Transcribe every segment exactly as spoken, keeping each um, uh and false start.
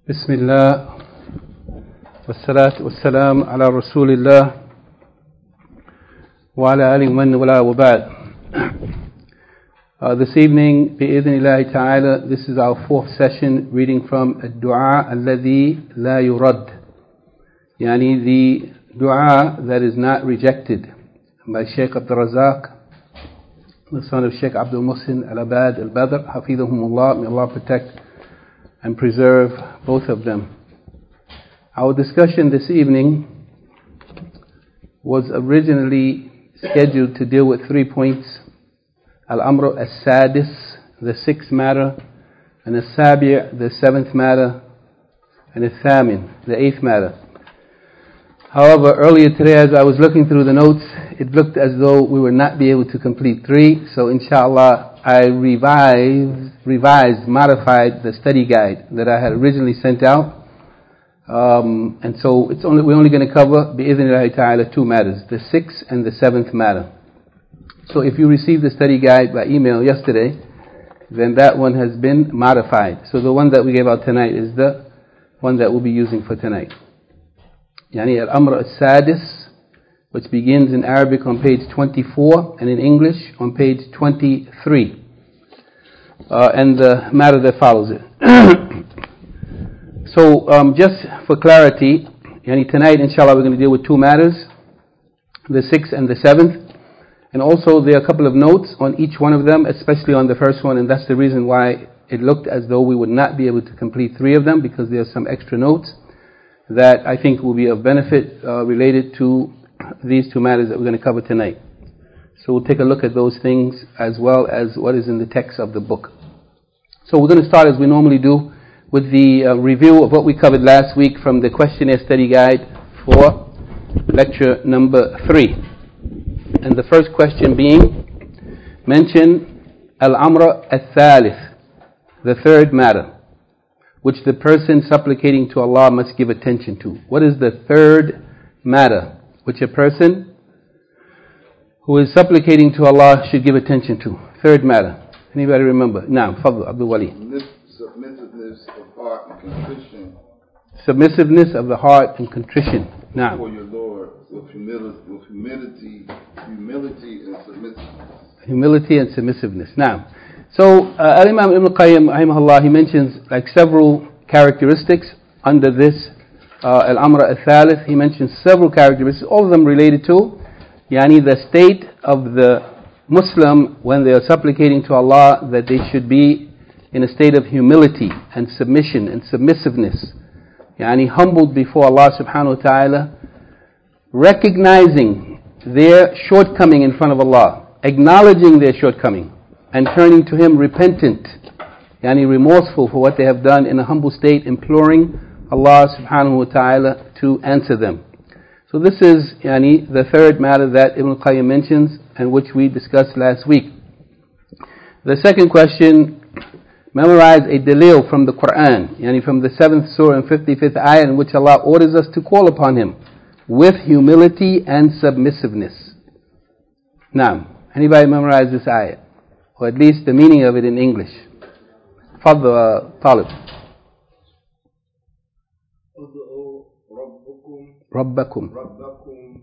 بسم الله والصلاة والسلام على رسول الله وعلى آله ومن والاه وبعد. Uh, this evening, بإذن الله تعالى, this is our fourth session reading from الدعاء الذي لا يرد, يعني the dua that is not rejected, by Shaykh Abdul Razak, the son of Shaykh Abdul Muhsin Al-Abad Al-Badr, Hafidhahumullah. May Allah protect and preserve both of them. Our discussion this evening was originally scheduled to deal with three points: Al-Amr As-Sadis, the sixth matter, and As-Sabi', the seventh matter, and Al-Thamin, the eighth matter. However, earlier today as I was looking through the notes, it looked as though we would not be able to complete three, so inshallah I revised, revised, modified the study guide that I had originally sent out. Um, and so it's only, we're only going to cover, bi'idhnillahi ta'ala, two matters, the sixth and the seventh matter. So if you received the study guide by email yesterday, then that one has been modified. So the one that we gave out tonight is the one that we'll be using for tonight. Yani Al-Amr As-Sadis, which begins in Arabic on page twenty-four and in English on page twenty-three. Uh, and the matter that follows it. So um, just for clarity, yani tonight inshallah we're going to deal with two matters, the sixth and the seventh. And also there are a couple of notes on each one of them, especially on the first one, and that's the reason why it looked as though we would not be able to complete three of them, because there are some extra notes that I think will be of benefit uh, related to these two matters that we're going to cover tonight. So we'll take a look at those things as well as what is in the text of the book. So we're going to start as we normally do with the uh, review of what we covered last week from the questionnaire study guide for lecture number three. And the first question being, mention Al-Amr Al-Thalith, the third matter, which the person supplicating to Allah must give attention to. What is the third matter which a person who is supplicating to Allah should give attention to? Third matter. Anybody remember? Now, Fadl, Abdul Wali. Submissiveness of heart and contrition. Submissiveness of the heart and contrition. Now. For your Lord, with humility, with humility, humility and submissiveness. Humility and submissiveness. Now, so uh, Al-Imam Ibn Qayyim, rahimahullah, he mentions like several characteristics under this uh, Al-Amr Al-Thalith. He mentions several characteristics, all of them related to yani the state of the Muslim when they are supplicating to Allah, that they should be in a state of humility and submission and submissiveness, yani humbled before Allah subhanahu wa ta'ala, recognizing their shortcoming in front of Allah, acknowledging their shortcoming and turning to Him repentant, yani remorseful for what they have done, in a humble state, imploring Allah subhanahu wa ta'ala to answer them. So this is yani the third matter that Ibn Qayyim mentions and which we discussed last week. The second question, memorize a dalil from the Quran, yani from the seventh surah and fifty-fifth ayah, in which Allah orders us to call upon Him with humility and submissiveness. Now, anybody memorize this ayah, or at least the meaning of it in English? Fadl, uh, Talib. ربكم ربكم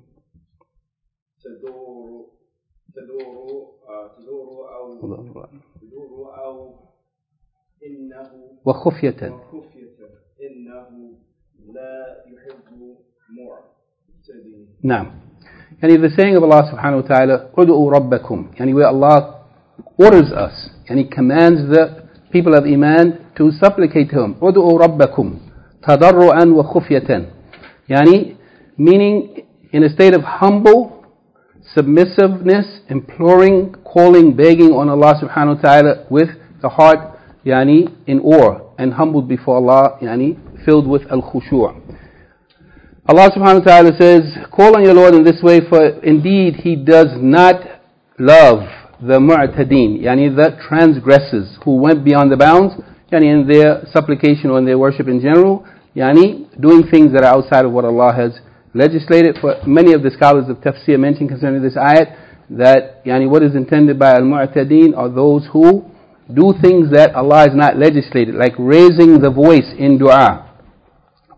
تدور تدور تدور أو تدور أو إنه وخفية وخفية إنه لا يحب معتدين. نعم. يعني the saying of Allah subhanahu wa ta'ala, ادعوا ربكم, يعني where Allah orders us, يعني commands the people of Iman to supplicate to Him. ادعوا ربكم تضرعا وخفية, يعني meaning in a state of humble submissiveness, imploring, calling, begging on Allah subhanahu wa ta'ala with the heart yani in awe and humbled before Allah, yani filled with al-khushu'. Allah subhanahu wa ta'ala says, call on your Lord in this way, for indeed He does not love the mu'tadeen, yani the transgressors who went beyond the bounds, yani in their supplication or in their worship in general, yani doing things that are outside of what Allah has legislated. For many of the scholars of tafsir mention concerning this ayat that yani what is intended by al-mu'tadeen are those who do things that Allah has not legislated, like raising the voice in dua,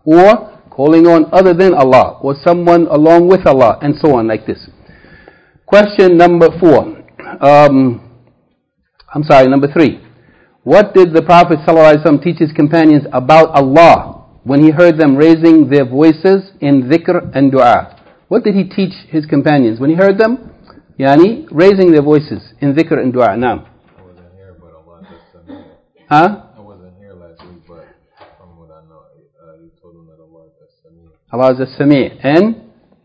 or calling on other than Allah, or someone along with Allah, and so on like this. Question number four. Um, I'm sorry, number three. What did the Prophet ﷺ teach his companions about Allah when he heard them raising their voices in dhikr and dua? What did he teach his companions when he heard them yani, raising their voices in dhikr and dua? Now, I wasn't here, but Allah just sent me. Huh? I wasn't here last week, but from what I know, uh, you told them that Allah just sent me. Allah is Sami' and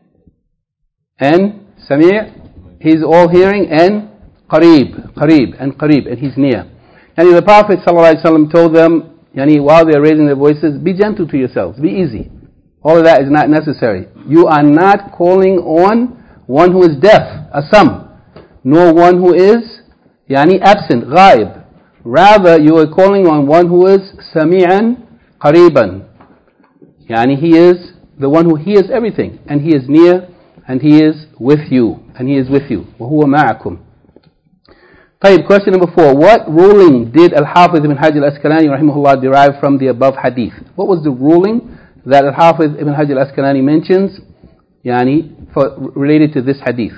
and Sami', He's all hearing, and Qareeb, Qareeb, and Qareeb, and He's near. And the Prophet ﷺ told them, yani, while they are raising their voices, be gentle to yourselves, be easy. All of that is not necessary. You are not calling on one who is deaf, asam, nor one who is yani, absent, ghaib. Rather, you are calling on one who is sami'an, qareeban. Yani, he is the one who hears everything, and he is near, and he is with you, and he is with you. وَهُوَ مَعَكُمْ. طيب, question number four. What ruling did Al-Hafiz ibn Hajar al-Asqalani rahimahullah derive from the above hadith? What was the ruling that Al-Hafiz ibn Hajar al-Asqalani mentions yani, for, related to this hadith?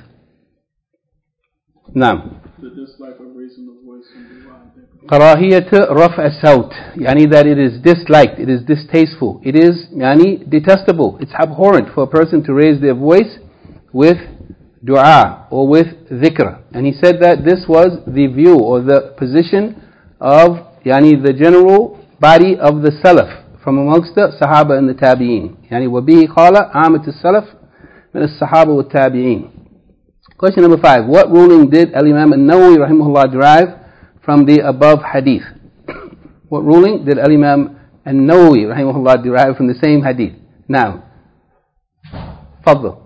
Naam. The dislike of raising the voice in dua. كراهية رفع الصوت, yani that it is disliked, it is distasteful, it is yani detestable, it's abhorrent for a person to raise their voice with dua or with dhikr. And he said that this was the view or the position of yani the general body of the Salaf from amongst the Sahaba and the Tabi'een. Yani وَبِهِ قَالَ عَامَةُ السَّلَفِ مِنَ الصَّحَابَ وَالتَّابِعِينَ. Question number five. What ruling did Al-Imam An-Nawawi rahimahullah derive from the above hadith? What ruling did Al-Imam An-Nawawi rahimahullah derive from the same hadith? Now, Fadl.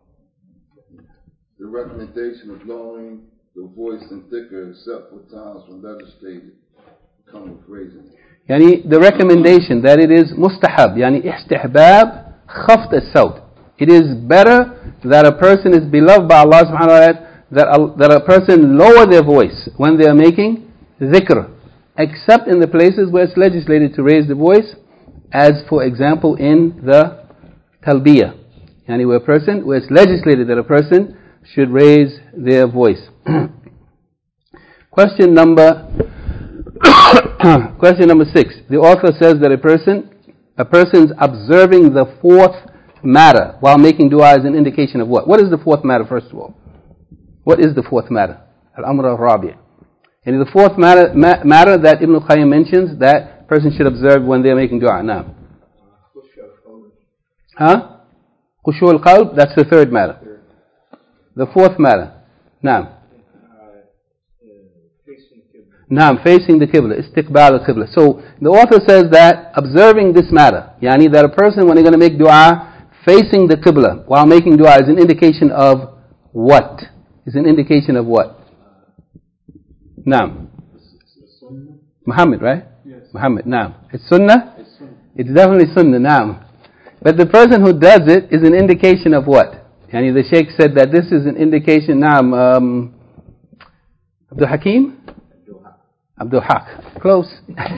The recommendation of lowering the voice in thicker except for times when legislated come with raising. Yani the recommendation that it is mustahab, yani istihbab khaft as-sawt. It is better that a person is beloved by Allah subhanahu wa ta'ala, that a, that a person lower their voice when they are making dhikr, except in the places where it's legislated to raise the voice, as for example in the talbiyah. Yani where a person, where it's legislated that a person should raise their voice. Question number question number six. The author says that a person a person's observing the fourth matter while making dua is an indication of what? What is the fourth matter, first of all? What is the fourth matter? Al-Amr al-Rabi'. And the fourth matter, ma- matter that Ibn al-Qayyim mentions that person should observe when they are making dua. Now, huh? Khushu' al-Qalb, that's the third matter. The fourth matter. Now, Naam, facing the Qibla, istiqbal al-Qibla. So the author says that observing this matter, yani that a person when they're going to make dua facing the Qibla while making dua is an indication of what? Is an indication of what? Naam. Muhammad, right? Yes. Muhammad, naam. It's sunnah? It's sunnah. It's definitely sunnah, naam. But the person who does it is an indication of what? Yani the Shaykh said that this is an indication, naam, um, Abdul Hakim? Abdul Haq. Close.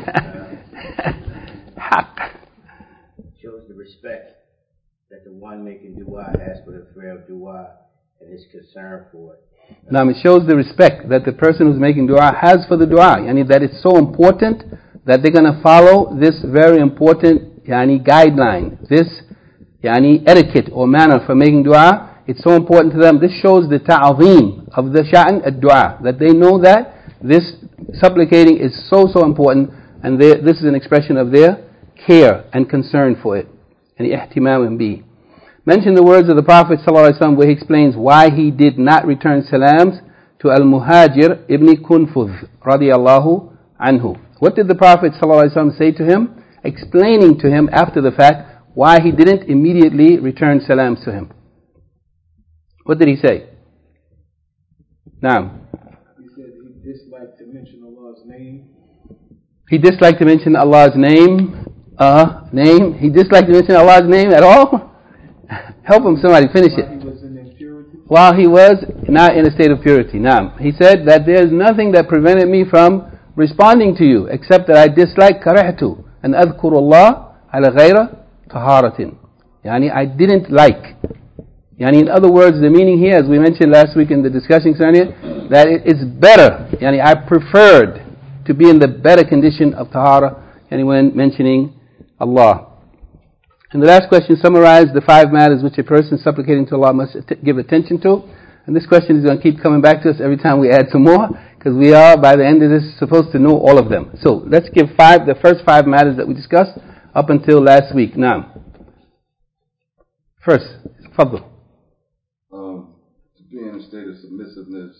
Haq. Shows the respect that the one making dua has for the prayer of dua and his concern for it. Now it shows the respect that the person who's making dua has for the dua. Yani that it's so important that they're going to follow this very important yani guideline, this yani etiquette or manner for making dua. It's so important to them. This shows the ta'azim of the sha'n ad-dua, that they know that this supplicating is so, so important, and they, this is an expression of their care and concern for it. And ihtimam bi. Mention the words of the Prophet ﷺ where he explains why he did not return salams to Al-Muhajir ibn Kunfuz radiyallahu anhu. What did the Prophet ﷺ say to him? Explaining to him after the fact why he didn't immediately return salams to him. What did he say? Naam. He disliked to mention Allah's name. He disliked to mention Allah's name. Uh, name. He disliked to mention Allah's name at all? Help him, somebody, finish While it. he was in impurity. While he was not in a state of purity. Now, he said that there's nothing that prevented me from responding to you, except that I dislike karahtu, and adhkurullah ala ghayra taharatin. Yani I didn't like. Yani in other words, the meaning here, as we mentioned last week in the discussion scenario, that it, it's better. Yani I preferred to be in the better condition of tahara, yani when mentioning Allah. And the last question summarized the five matters which a person supplicating to Allah must t- give attention to. And this question is going to keep coming back to us every time we add some more, because we are, by the end of this, supposed to know all of them. So let's give five, the first five matters that we discussed up until last week. Now, first, Fadl. Um, to be in a state of submissiveness,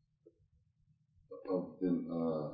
of, in, uh,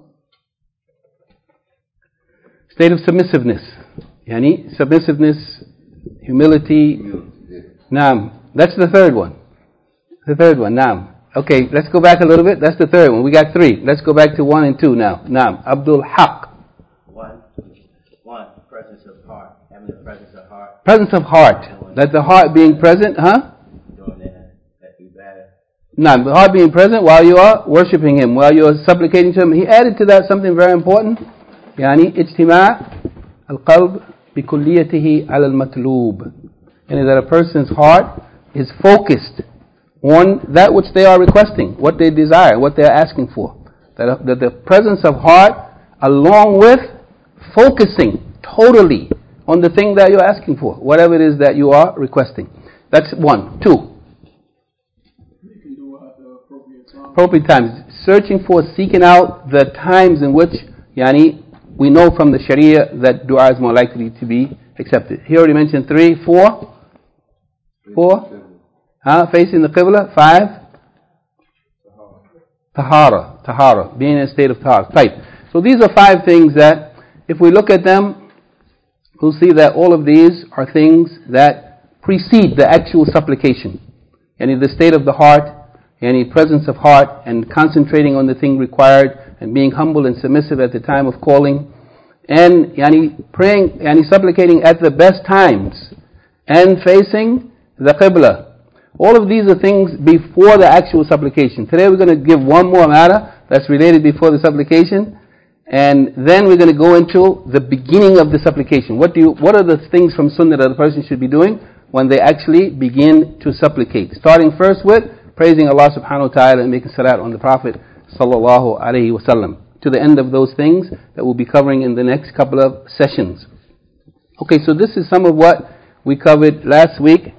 state of submissiveness. Yani, submissiveness, humility. humility, yeah. Naam. That's the third one. The third one, Naam. Okay, let's go back a little bit. That's the third one. We got three. Let's go back to one and two now. Naam. Abdul Haq. One, one, presence of heart, having the presence of heart. Presence of heart. That the heart being present, huh? Doing that, that ibadah. Naam. The heart being present while you are worshipping Him, while you are supplicating to Him. He added to that something very important. Yani, ijtima' al-qalb bikulliyatihi ala al-matlub. And that a person's heart is focused on that which they are requesting, what they desire, what they are asking for. That, that the presence of heart, along with focusing totally on the thing that you're asking for, whatever it is that you are requesting. That's one. Two. You can do it at the appropriate time. Appropriate times. Searching for, seeking out the times in which, yani, we know from the Sharia that dua is more likely to be accepted. He already mentioned three. Four. Four. Huh? Facing the Qibla. Five. Tahara. Tahara. Being in a state of tahara. Type. So these are five things that, if we look at them, we'll see that all of these are things that precede the actual supplication. Yani the state of the heart, yani presence of heart, and concentrating on the thing required, and being humble and submissive at the time of calling, and yani praying, yani supplicating at the best times, and facing the Qibla. All of these are things before the actual supplication. Today we're going to give one more matter that's related before the supplication, and then we're going to go into the beginning of the supplication. What do you? What are the things from Sunnah that a person should be doing when they actually begin to supplicate? Starting first with praising Allah subhanahu wa ta'ala and making salat on the Prophet sallallahu alaihi wasallam, to the end of those things that we'll be covering in the next couple of sessions. Okay, so this is some of what we covered last week.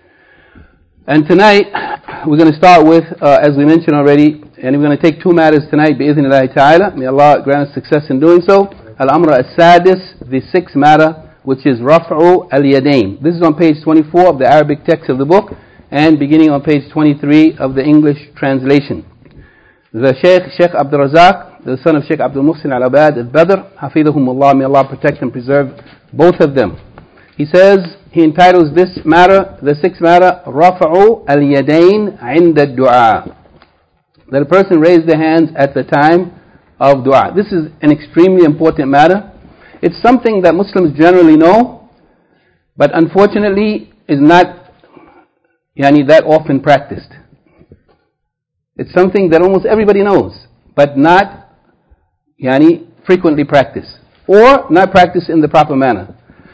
And tonight, we're going to start with, uh, as we mentioned already, and we're going to take two matters tonight, bi'idhnillahi ta'ala. May Allah grant us success in doing so. Al-Amr al-Sadis, the sixth matter, which is Raf'u al-Yadayn. This is on page twenty-four of the Arabic text of the book, and beginning on page twenty-three of the English translation. The Shaykh, Shaykh Abdul Razak, the son of Shaykh Abdul Muhsin al-Abad al-Badr, hafidhahumullah, may Allah protect and preserve both of them. He says, he entitles this matter, the sixth matter, Rafa'u al-Yadayn 'inda ad-du'a. That a person raise their hands at the time of dua. This is an extremely important matter. It's something that Muslims generally know, but unfortunately is not yani, that often practiced. It's something that almost everybody knows, but not yani, frequently practiced, or not practiced in the proper manner.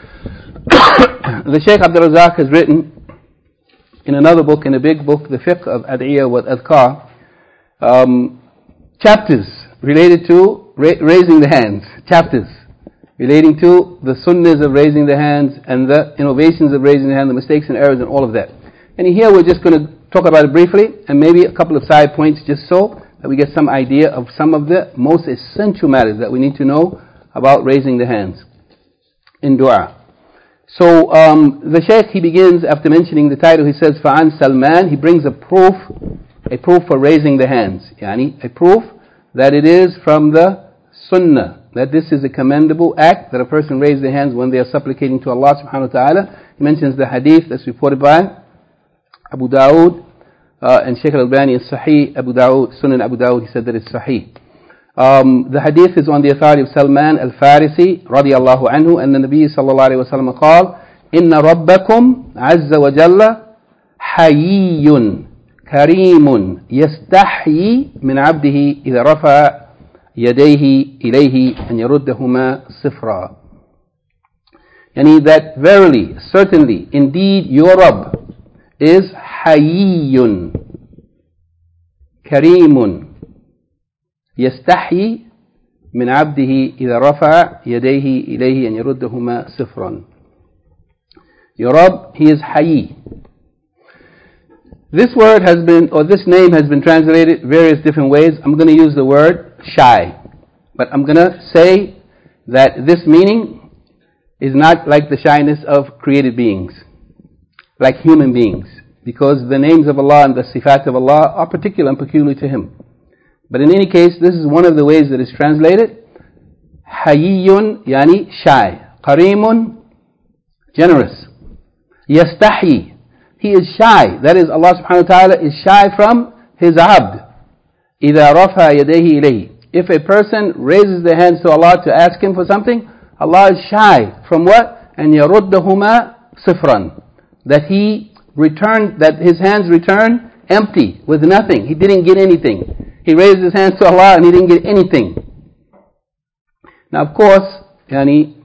The Shaykh Abdul Razak has written in another book, in a big book, the Fiqh of Ad'iyah wa Adhkar, um, chapters related to ra- raising the hands, chapters relating to the sunnahs of raising the hands and the innovations of raising the hand, the mistakes and errors and all of that. And here we're just going to talk about it briefly, and maybe a couple of side points just so that we get some idea of some of the most essential matters that we need to know about raising the hands in dua. So um, the Shaykh, he begins after mentioning the title, he says, فَعَنْ Salman, he brings a proof, a proof for raising the hands, yani a proof that it is from the sunnah, that this is a commendable act, that a person raises their hands when they are supplicating to Allah subhanahu wa ta'ala. He mentions the hadith that's reported by Abu Dawood uh, and Shaykh al-Albani is Sahih Abu Dawood, Sunan Abu Dawood, he said that it's Sahih. Um, the hadith is on the authority of Salman al-Farisi radiyallahu anhu, and the Nabi sallallahu alayhi wa sallam قال إن ربكم عز وجل حيي كريم يستحيي من عبده إذا رفع يديه إليه أن يردهما صفرا. Yani that verily, certainly, indeed your Rabb is Hayyun, Kareemun, يستحي من عبده إذا رفع يديه إليه أن يردهما صفرا. Your Rabb, He is Hayy. This word has been, or this name has been translated various different ways. I'm going to use the word shy. But I'm going to say that this meaning is not like the shyness of created beings, like human beings. Because the names of Allah and the sifat of Allah are particular and peculiar to Him. But in any case, this is one of the ways that is translated. Hayyun, yani shy. Kareemun, generous. Yastahi, He is shy. That is, Allah subhanahu wa ta'ala is shy from His abd. إِذَا رَفَى يَدَيْهِ إِلَيْهِ. If a person raises their hands to Allah to ask Him for something, Allah is shy from what? And يَرُدَّهُمَا صِفْرًا. That He returned, that His hands return empty, with nothing. He didn't get anything. He raised His hands to Allah and He didn't get anything. Now of course, yani,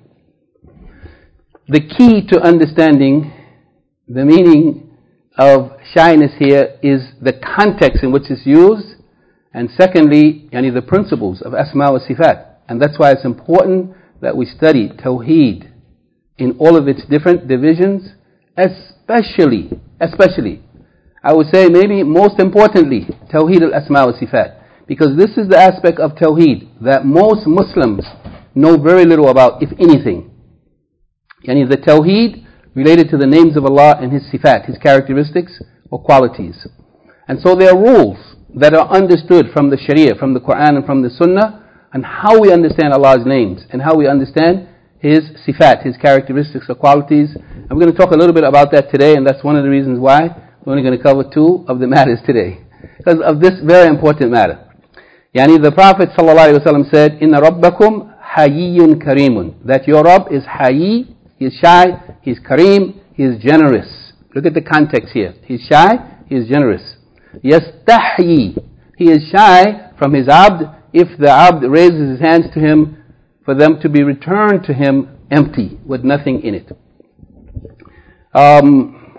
the key to understanding the meaning of shyness here is the context in which it's used, and secondly, yani the principles of Asma wa Sifat. And that's why it's important that we study Tawheed in all of its different divisions, especially, especially, I would say maybe most importantly, Tawheed al-Asma wa Sifat. Because this is the aspect of Tawheed that most Muslims know very little about, if anything. Yani the Tawheed related to the names of Allah and His sifat, His characteristics or qualities. And so there are rules that are understood from the Sharia, from the Quran and from the Sunnah, on how we understand Allah's names and how we understand His sifat, His characteristics or qualities. And we're going to talk a little bit about that today, and that's one of the reasons why we're only going to cover two of the matters today, because of this very important matter. Yani the Prophet ﷺ said, Inna Rabbakum Hayyun Kareemun. That your Rabb is Hayy, He is shy, He is Kareem, He is generous. Look at the context here. He is shy, He is generous. Yastahi, He is shy from His abd if the abd raises his hands to Him, for them to be returned to Him empty, with nothing in it. Um,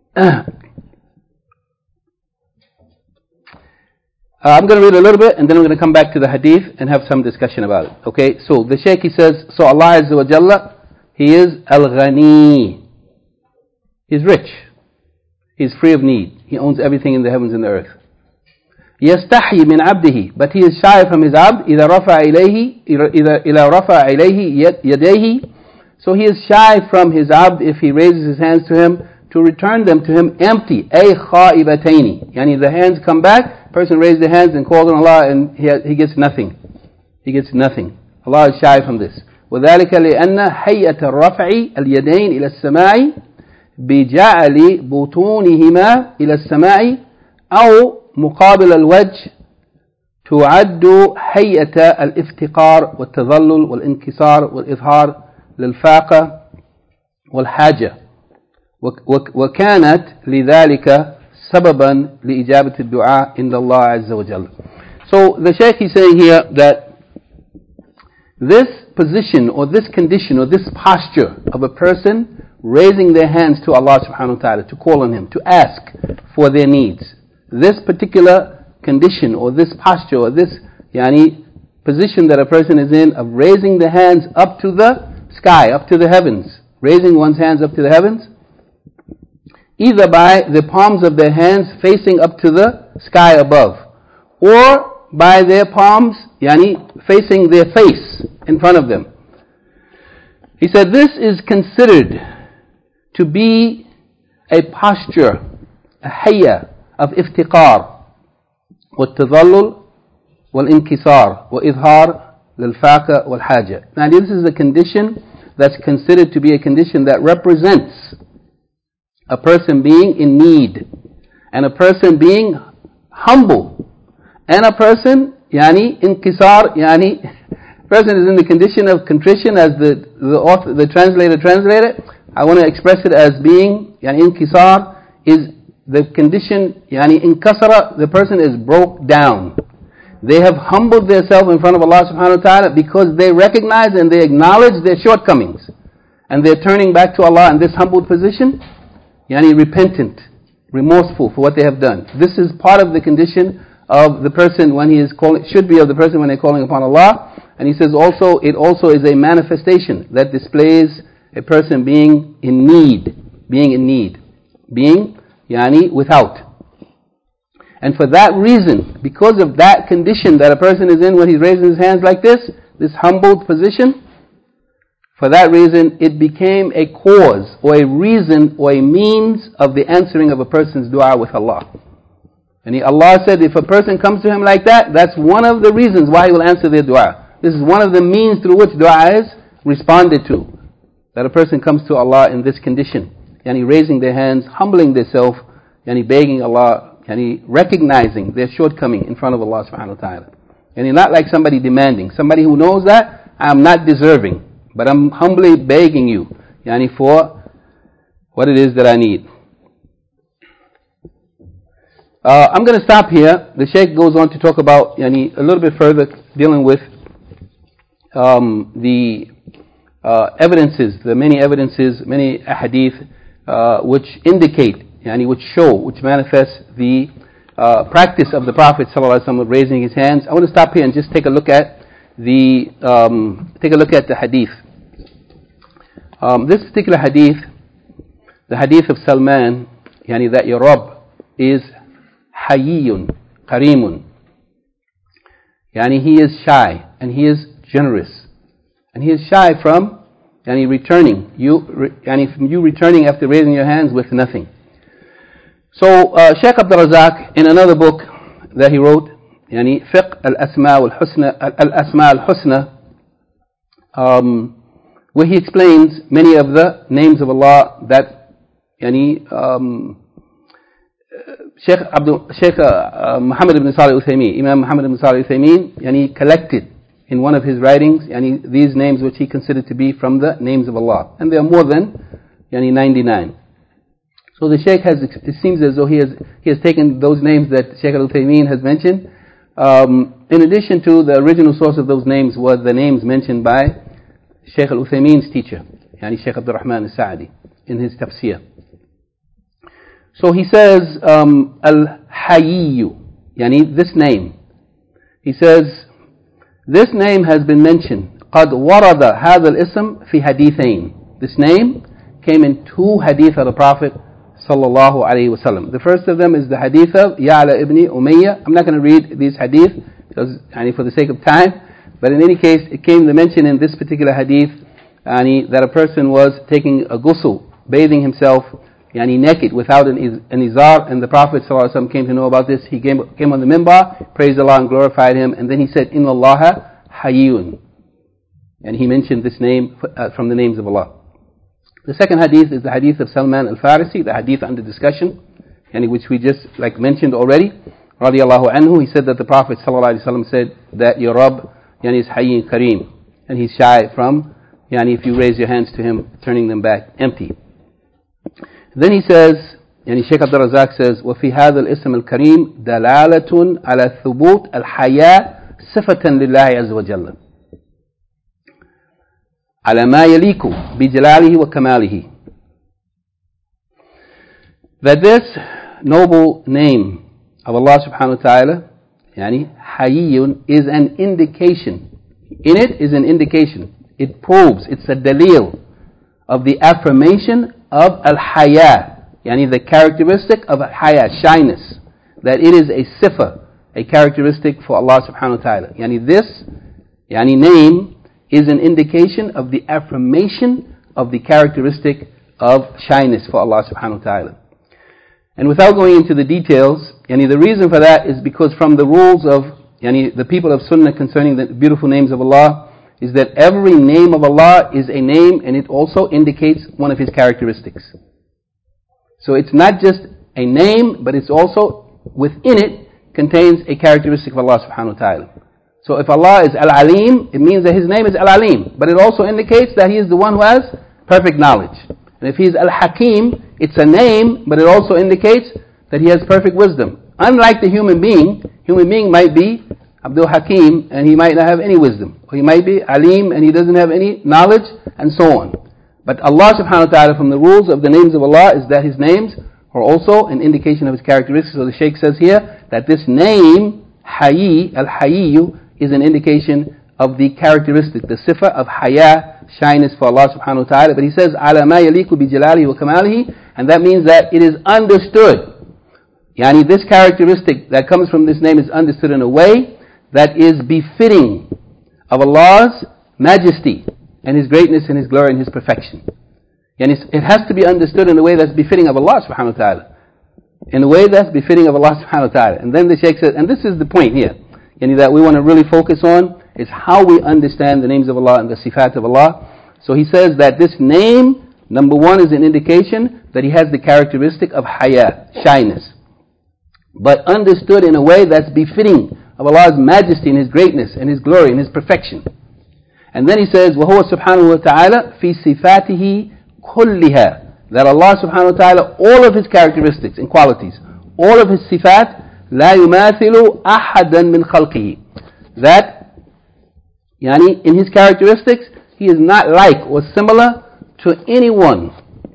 Uh, I'm going to read a little bit and then I'm going to come back to the hadith and have some discussion about it. Okay, so the Shaykh, he says, so Allah Azza wa Jalla, He is Al-Ghani. He's rich. He's free of need. He owns everything in the heavens and the earth. يَسْتَحْيِ مِنْ عَبْدِهِ. But He is shy from His abd. إِذَا رَفَعَ إِلَيْهِ إِذَا رَفَعَ إِلَيْهِ يَدَيْهِ. So He is shy from His abd if he raises his hands to Him, to return them to Him empty. أي خائبتين. Yani the hands come back, person raises their hands and calls on Allah and he, he gets nothing. He gets nothing. Allah is shy from this. وذلك لأن حية الرفع اليدين إلى السماء بجعل بطونهما إلى السماء أو مقابل الوجه تعد حية الافتقار والتذلل والانكسار والإظهار للفاقة والحاجة وكانت لذلك سببا لإجابة الدعاء عند الله عز وجل. So the Shaykh is saying here that this position or this condition or this posture of a person raising their hands to Allah subhanahu wa ta'ala, to call on Him, to ask for their needs, this particular condition or this posture or this yani, position that a person is in of raising the hands up to the sky, up to the heavens, raising one's hands up to the heavens, either by the palms of their hands facing up to the sky above, or by their palms, yani, facing their face in front of them. He said this is considered to be a posture, a hayya of iftiqar, والتذلل والانكسار وإظهار للفاقة والحاجة. Now this is a condition that's considered to be a condition that represents a person being in need, and a person being humble, and a person, yani, inkisar, yani, person is in the condition of contrition, as the the author, the translator translated. I want to express it as being, yani, inkisar is the condition, yani, inkasara, the person is broke down. They have humbled themselves in front of Allah subhanahu wa ta'ala because they recognize and they acknowledge their shortcomings. and they're turning back to Allah in this humbled position, yani repentant, remorseful for what they have done. This is part of the condition of the person when he is calling, should be of the person when they're calling upon Allah. And he says also, it also is a manifestation that displays a person being in need, being in need, being, yani, without. And for that reason, because of that condition that a person is in when he's raising his hands like this, this humbled position, for that reason, it became a cause or a reason or a means of the answering of a person's dua with Allah. And he, Allah said, if a person comes to him like that, that's one of the reasons why he will answer their dua. This is one of the means through which dua is responded to. That a person comes to Allah in this condition, yani raising their hands, humbling themselves, yani begging Allah, yani recognizing their shortcoming in front of Allah subhanahu wa ta'ala. Yani not like somebody demanding. Somebody who knows that, I'm not deserving, but I'm humbly begging you, yani for what it is that I need. Uh, I'm going to stop here. The Shaykh goes on to talk about, yani, a little bit further, dealing with um, the uh, evidences, the many evidences, many ahadith, uh, which indicate, yani, which show, which manifest the uh, practice of the Prophet ﷺ of raising his hands. I want to stop here and just take a look at the um, take a look at the hadith. Um, this particular hadith, the hadith of Salman, yani that your Rabb is hayyun, kareemun. Yani he is shy and he is generous. And he is shy from yani returning, you, yani from you returning after raising your hands with nothing. So uh, Shaykh Abdul Razak, in another book that he wrote, yani Fiqh al-Asma al-Husna, al-Asma al-Husna, um, where he explains many of the names of Allah that yani um, Sheikh Abdul, Sheikh uh, uh, Muhammad ibn Salih al-Uthaymeen, Imam Muhammad ibn Salih al-Uthaymeen, yani collected in one of his writings, yani these names which he considered to be from the names of Allah, and there are more than yani ninety-nine. So the Shaykh has, it seems as though he has he has taken those names that Shaykh al-Uthaymeen has mentioned. Um, in addition to the original source of those names was the names mentioned by Shaykh al-Uthaymeen's teacher, yani Shaykh Abdul Rahman al-Sa'di, in his tafsir. So he says, um, Al-Hayyu, yani this name. He says, this name has been mentioned. قَدْ وَرَدَ هَذَا الْإِسْمِ فِي حَدِيثَيْن. This name came in two hadith of the Prophet sallallahu alayhi wasallam. The first of them is the hadith of Ya'la ibn Umayyah. I'm not going to read these hadith because, yani, for the sake of time, but in any case, it came to mention in this particular hadith yani, that a person was taking a ghusl, bathing himself, yani naked, without an, an izar, and the Prophet ﷺ came to know about this. He came, came on the minbar, praised Allah and glorified Him, and then he said, Inna Allaha hayyun. And he mentioned this name uh, from the names of Allah. The second hadith is the hadith of Salman al-Farisi, the hadith under discussion, yani which we just like mentioned already. Radiallahu anhu, he said that the Prophet ﷺ said that your Rabb yani is hayyin kareem, and he's shy from, yani if you raise your hands to him, turning them back empty. Then he says, يعني Shaykh Abdul Razak says, وفي هذا الاسم الكريم دلالة على ثبوت الحياة صفة لله عز وجل على ما يليق بجلاله وكماله. That this noble name of Allah subhanahu wa ta'ala, يعني حيي, is an indication. In it is an indication. It proves, it's a dalil of the affirmation of al-haya, yani the characteristic of al-haya, shyness, that it is a sifa, a characteristic for Allah subhanahu wa ta'ala. Yani this, yani name is an indication of the affirmation of the characteristic of shyness for Allah subhanahu wa ta'ala. And without going into the details, yani the reason for that is because from the rules of yani the people of Sunnah concerning the beautiful names of Allah, is that every name of Allah is a name and it also indicates one of His characteristics. So it's not just a name, but it's also, within it, contains a characteristic of Allah subhanahu wa ta'ala. So if Allah is Al-Alim, it means that His name is Al-Alim, but it also indicates that He is the one who has perfect knowledge. And if He is Al-Hakim, it's a name, but it also indicates that He has perfect wisdom. Unlike the human being, human being might be Abdul Hakim and he might not have any wisdom. Or he might be Alim and he doesn't have any knowledge, and so on. But Allah subhanahu wa ta'ala, from the rules of the names of Allah, is that His names are also an indication of His characteristics. So the Shaykh says here that this name, Hayy, Al-Hayy, is an indication of the characteristic, the sifa of haya, shyness for Allah subhanahu wa ta'ala. But he says, عَلَى مَا يَلِيكُ بِجَلَالِهِ وَكَمَالِهِ, and that means that it is understood. Yani this characteristic that comes from this name is understood in a way that is befitting of Allah's majesty and His greatness and His glory and His perfection. Yani it has to be understood in a way that's befitting of Allah subhanahu wa ta'ala. In a way that's befitting of Allah subhanahu wa ta'ala. And then the Shaykh says, and this is the point here, yani that we want to really focus on, is how we understand the names of Allah and the sifat of Allah. So he says that this name, number one, is an indication that He has the characteristic of haya, shyness. But understood in a way that's befitting of Allah's majesty and His greatness and His glory and His perfection. And then he says, وَهُوَ سُبْحَانَهُ وَتَعَالَى فِي صِفَاتِهِ كُلِّهَا, that Allah subhanahu wa ta'ala, all of His characteristics and qualities, all of His sifat, لَا يُمَاثِلُ أَحَدًا مِنْ خَلْقِهِ, that Yani, in His characteristics, He is not like or similar to anyone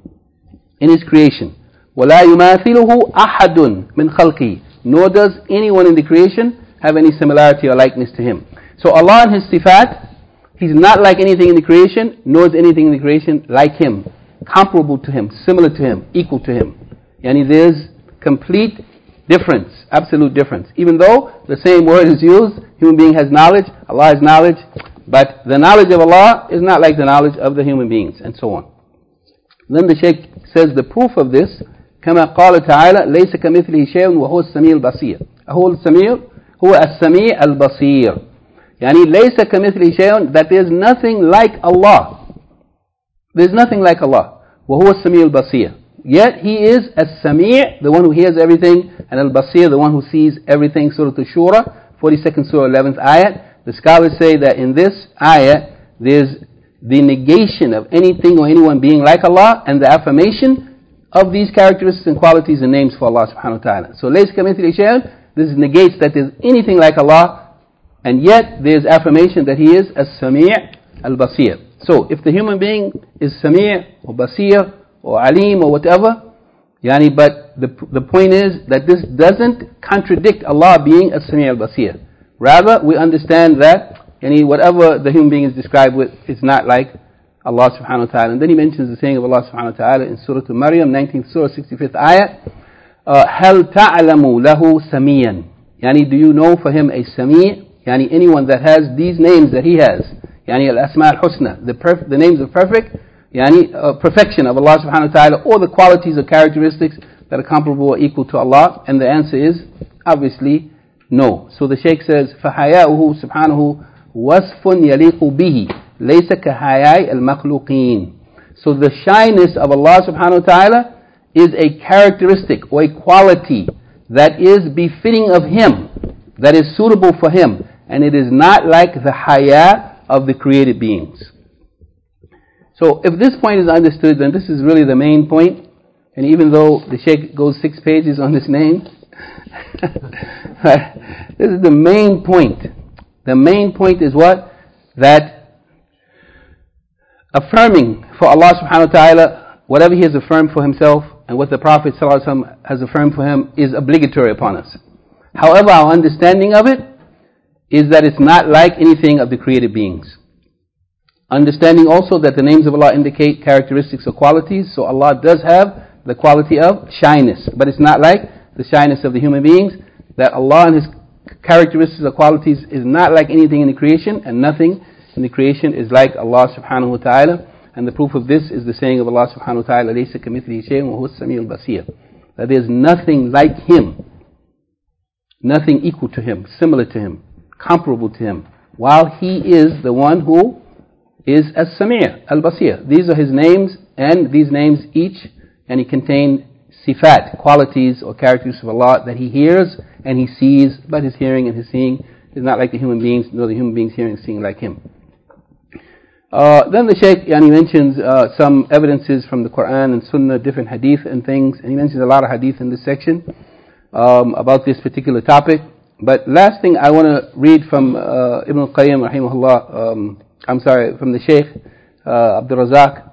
in His creation. وَلَا يُمَاثِلُهُ أَحَدٌ مِنْ خَلْقِهِ, nor does anyone in the creation have any similarity or likeness to Him. So Allah in His sifat, He's not like anything in the creation, nor is anything in the creation like Him, comparable to Him, similar to Him, equal to Him. Yani there's complete difference, absolute difference. Even though the same word is used, human being has knowledge, Allah has knowledge, but the knowledge of Allah is not like the knowledge of the human beings, and so on. Then the Shaykh says the proof of this, كما قال تعالى ليس كمثله شيء وهو السميع البصير. هو السميع هو السميع البصير. يعني ليس كمثله شيء, that there is nothing like Allah. There is nothing like Allah. وهو السميع البصير. Yet He is as-Sami', the one who hears everything, and al-Basir, the one who sees everything. Surah Al-Shura, forty-second Surah, eleventh ayat. The scholars say that in this ayat, there's the negation of anything or anyone being like Allah, and the affirmation of these characteristics and qualities and names for Allah subhanahu wa ta'ala. So, لَيْسَ كَمِثْلِهِ شَيْءٌ, this negates that there's anything like Allah, and yet there's affirmation that He is as-Sami' al-Basir. So, if the human being is Sami' or Basir, or Alim or whatever, yani, but the the point is that this doesn't contradict Allah being a Sami' al-Basir. Rather, we understand that yani, whatever the human being is described with is not like Allah subhanahu wa ta'ala. And then he mentions the saying of Allah subhanahu wa ta'ala in Surah Al-Maryam, nineteenth Surah, sixty-fifth ayat, هَلْ تَعْلَمُ لَهُ سَمِيًّا, yani, do you know for Him a Sami', yani anyone that has these names that He has, yani al-Asma' al-Husna, the, perf- the names of perfect, Yani, uh, perfection of Allah subhanahu wa ta'ala, or the qualities or characteristics that are comparable or equal to Allah? And the answer is obviously no. So the Shaykh says, فَحَيَاؤُهُ سُبْحَانَهُ وَصْفٌ يَلِيقُ بِهِ لَيْسَ كَحَيَاءِ الْمَخْلُوقِينَ. So the shyness of Allah subhanahu wa ta'ala is a characteristic or a quality that is befitting of Him, that is suitable for Him, and it is not like the haya of the created beings. So if this point is understood, then this is really the main point. And even though the Shaykh goes six pages on this name, this is the main point. The main point is what? That affirming for Allah subhanahu wa ta'ala whatever He has affirmed for Himself and what the Prophet sallallahu alaihi wasallam has affirmed for Him is obligatory upon us. However, our understanding of it is that it's not like anything of the created beings. Understanding also that the names of Allah indicate characteristics or qualities. So Allah does have the quality of shyness, but it's not like the shyness of the human beings. That Allah and His characteristics or qualities is not like anything in the creation, and nothing in the creation is like Allah subhanahu wa ta'ala. And the proof of this is the saying of Allah subhanahu wa ta'ala, لَيْسَ كَمِثْلِهِ شَيْءٌ وَهُوَ السَّمِيعُ الْبَصِيرُ, that there is nothing like Him, nothing equal to Him, similar to Him, comparable to Him, while He is the one who is as-Sami' al-Basir. These are His names, and these names each, and He contain sifat, qualities or characteristics of Allah that He hears and He sees, but His hearing and His seeing is not like the human beings, nor the human beings hearing and seeing like Him. Uh, then the Shaykh yani, mentions uh, some evidences from the Quran and Sunnah, different hadith and things, and he mentions a lot of hadith in this section um, about this particular topic. But last thing I want to read from uh, Ibn al-Qayyim rahimahullah, um, I'm sorry, from the Shaykh uh, Abdul Razak,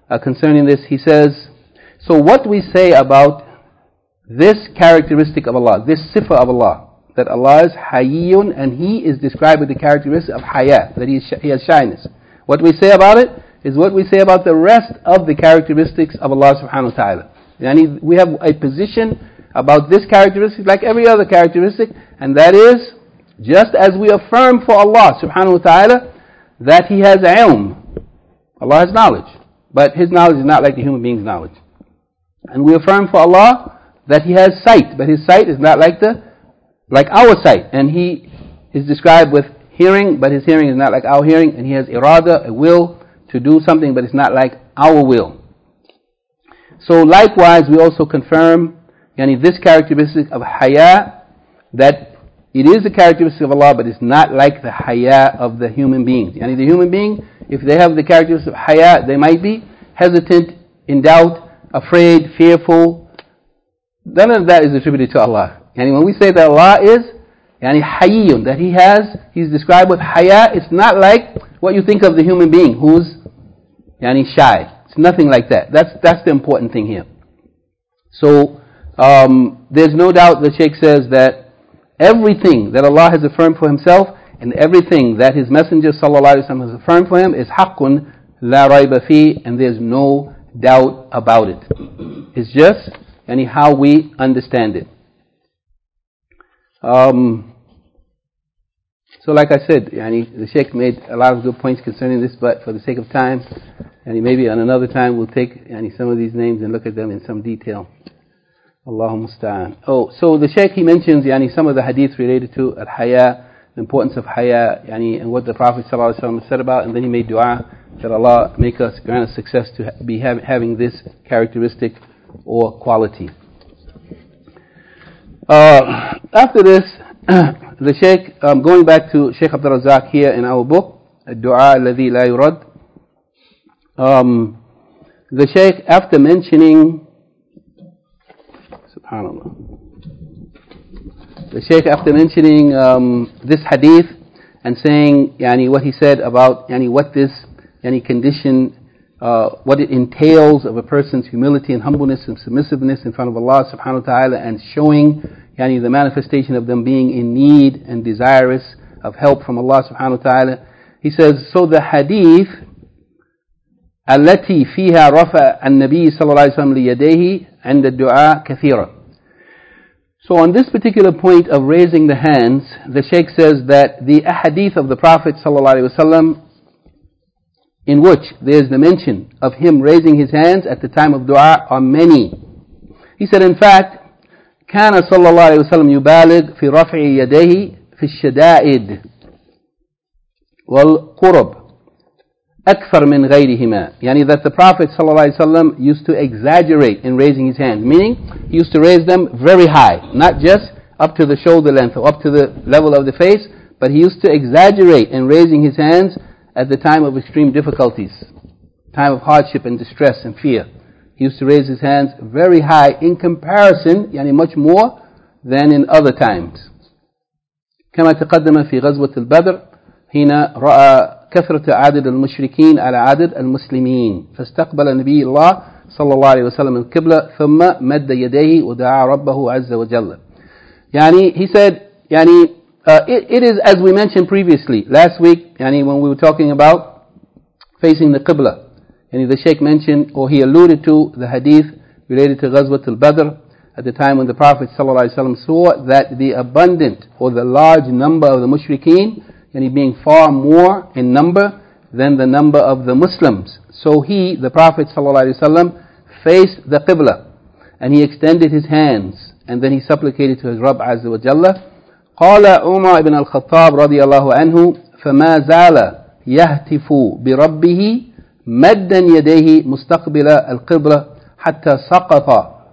uh, concerning this. He says, so what we say about this characteristic of Allah, this sifa of Allah, that Allah is hayyun and He is described with the characteristic of haya, that He, is sh- he has shyness. What we say about it is what we say about the rest of the characteristics of Allah subhanahu wa ta'ala. Yani we have a position about this characteristic like every other characteristic, and that is, just as we affirm for Allah subhanahu wa ta'ala that He has ilm, Allah has knowledge, but His knowledge is not like the human being's knowledge. And we affirm for Allah that He has sight, but His sight is not like the like our sight, and He is described with hearing, but His hearing is not like our hearing, and He has irada, a will to do something, but it's not like our will. So likewise, we also confirm yani, this characteristic of haya, that it is a characteristic of Allah, but it's not like the haya of the human beings. Yani the human being, if they have the characteristic of haya, they might be hesitant, in doubt, afraid, fearful. None of that is attributed to Allah. Yani when we say that Allah is yani hayyun, that He has, He's described with haya, it's not like what you think of the human being who's yani shy. It's nothing like that. That's that's the important thing here. So um, there's no doubt, the Shaykh says, that everything that Allah has affirmed for Himself and everything that His Messenger sallallahu alaihi wasallam has affirmed for Him is haqqun la rayba fi, and there's no doubt about it. It's just yani how we understand it. Um, so like I said, yani, the Sheikh made a lot of good points concerning this, but for the sake of time, and maybe on another time we'll take yani, some of these names and look at them in some detail. Allahu musta'an. Oh, so the Sheikh, he mentions yani, some of the hadith related to al-haya, the importance of haya, yani, and what the Prophet ﷺ said about, and then he made dua that Allah make us, grant us success to be ha- having this characteristic or quality. Uh, after this, the Shaykh, um, going back to Shaykh Abdul Razak here in our book, Ad-Du'a Alladhi La Yurad, um, the Shaykh, after mentioning, subhanallah, the Shaykh, after mentioning um, this hadith and saying yani, what he said about yani, what this yani, condition, uh, what it entails of a person's humility and humbleness and submissiveness in front of Allah subhanahu wa ta'ala, and showing yani, the manifestation of them being in need and desirous of help from Allah subhanahu wa ta'ala. He says, so the hadith التي فيها رفع النبي صلى الله عليه وسلم ليديه عند الدعاء كثيرا. So on this particular point of raising the hands, the Shaykh says that the ahadith of the Prophet صلى الله عليه وسلم, in which there is the mention of him raising his hands at the time of dua, are many. He said, in fact, كان صلى الله عليه وسلم يبالغ في رفع يديه في الشدائد والقرب أكثر من غيرهما. يعني that the Prophet صلى الله عليه وسلم used to exaggerate in raising his hands, meaning he used to raise them very high, not just up to the shoulder length or up to the level of the face, but he used to exaggerate in raising his hands at the time of extreme difficulties, time of hardship and distress and fear. He used to raise his hands very high in comparison, يعني much more than in other times. كما تقدم في غزوة البدر حين رأى كثرة عدد المشركين على عدد المسلمين فاستقبل نبي الله صلى الله عليه وسلم القبلة ثم مد يديه ودعا ربه عز وجل. يعني he said, يعني uh, it, it is as we mentioned previously last week, يعني when we were talking about facing the Qibla. And the Shaykh mentioned, or he alluded to, the hadith related to Ghazwat al-Badr, at the time when the Prophet ﷺ saw that the abundant or the large number of the mushrikeen, and he being far more in number than the number of the Muslims. So he, the Prophet ﷺ, faced the Qibla, and he extended his hands, and then he supplicated to his Rabb Azza wa Jalla. قال عمر بن الخطاب رضي الله عنه فما زال يهتف بربه مدا يديه مستقبل القبلة حتى سقط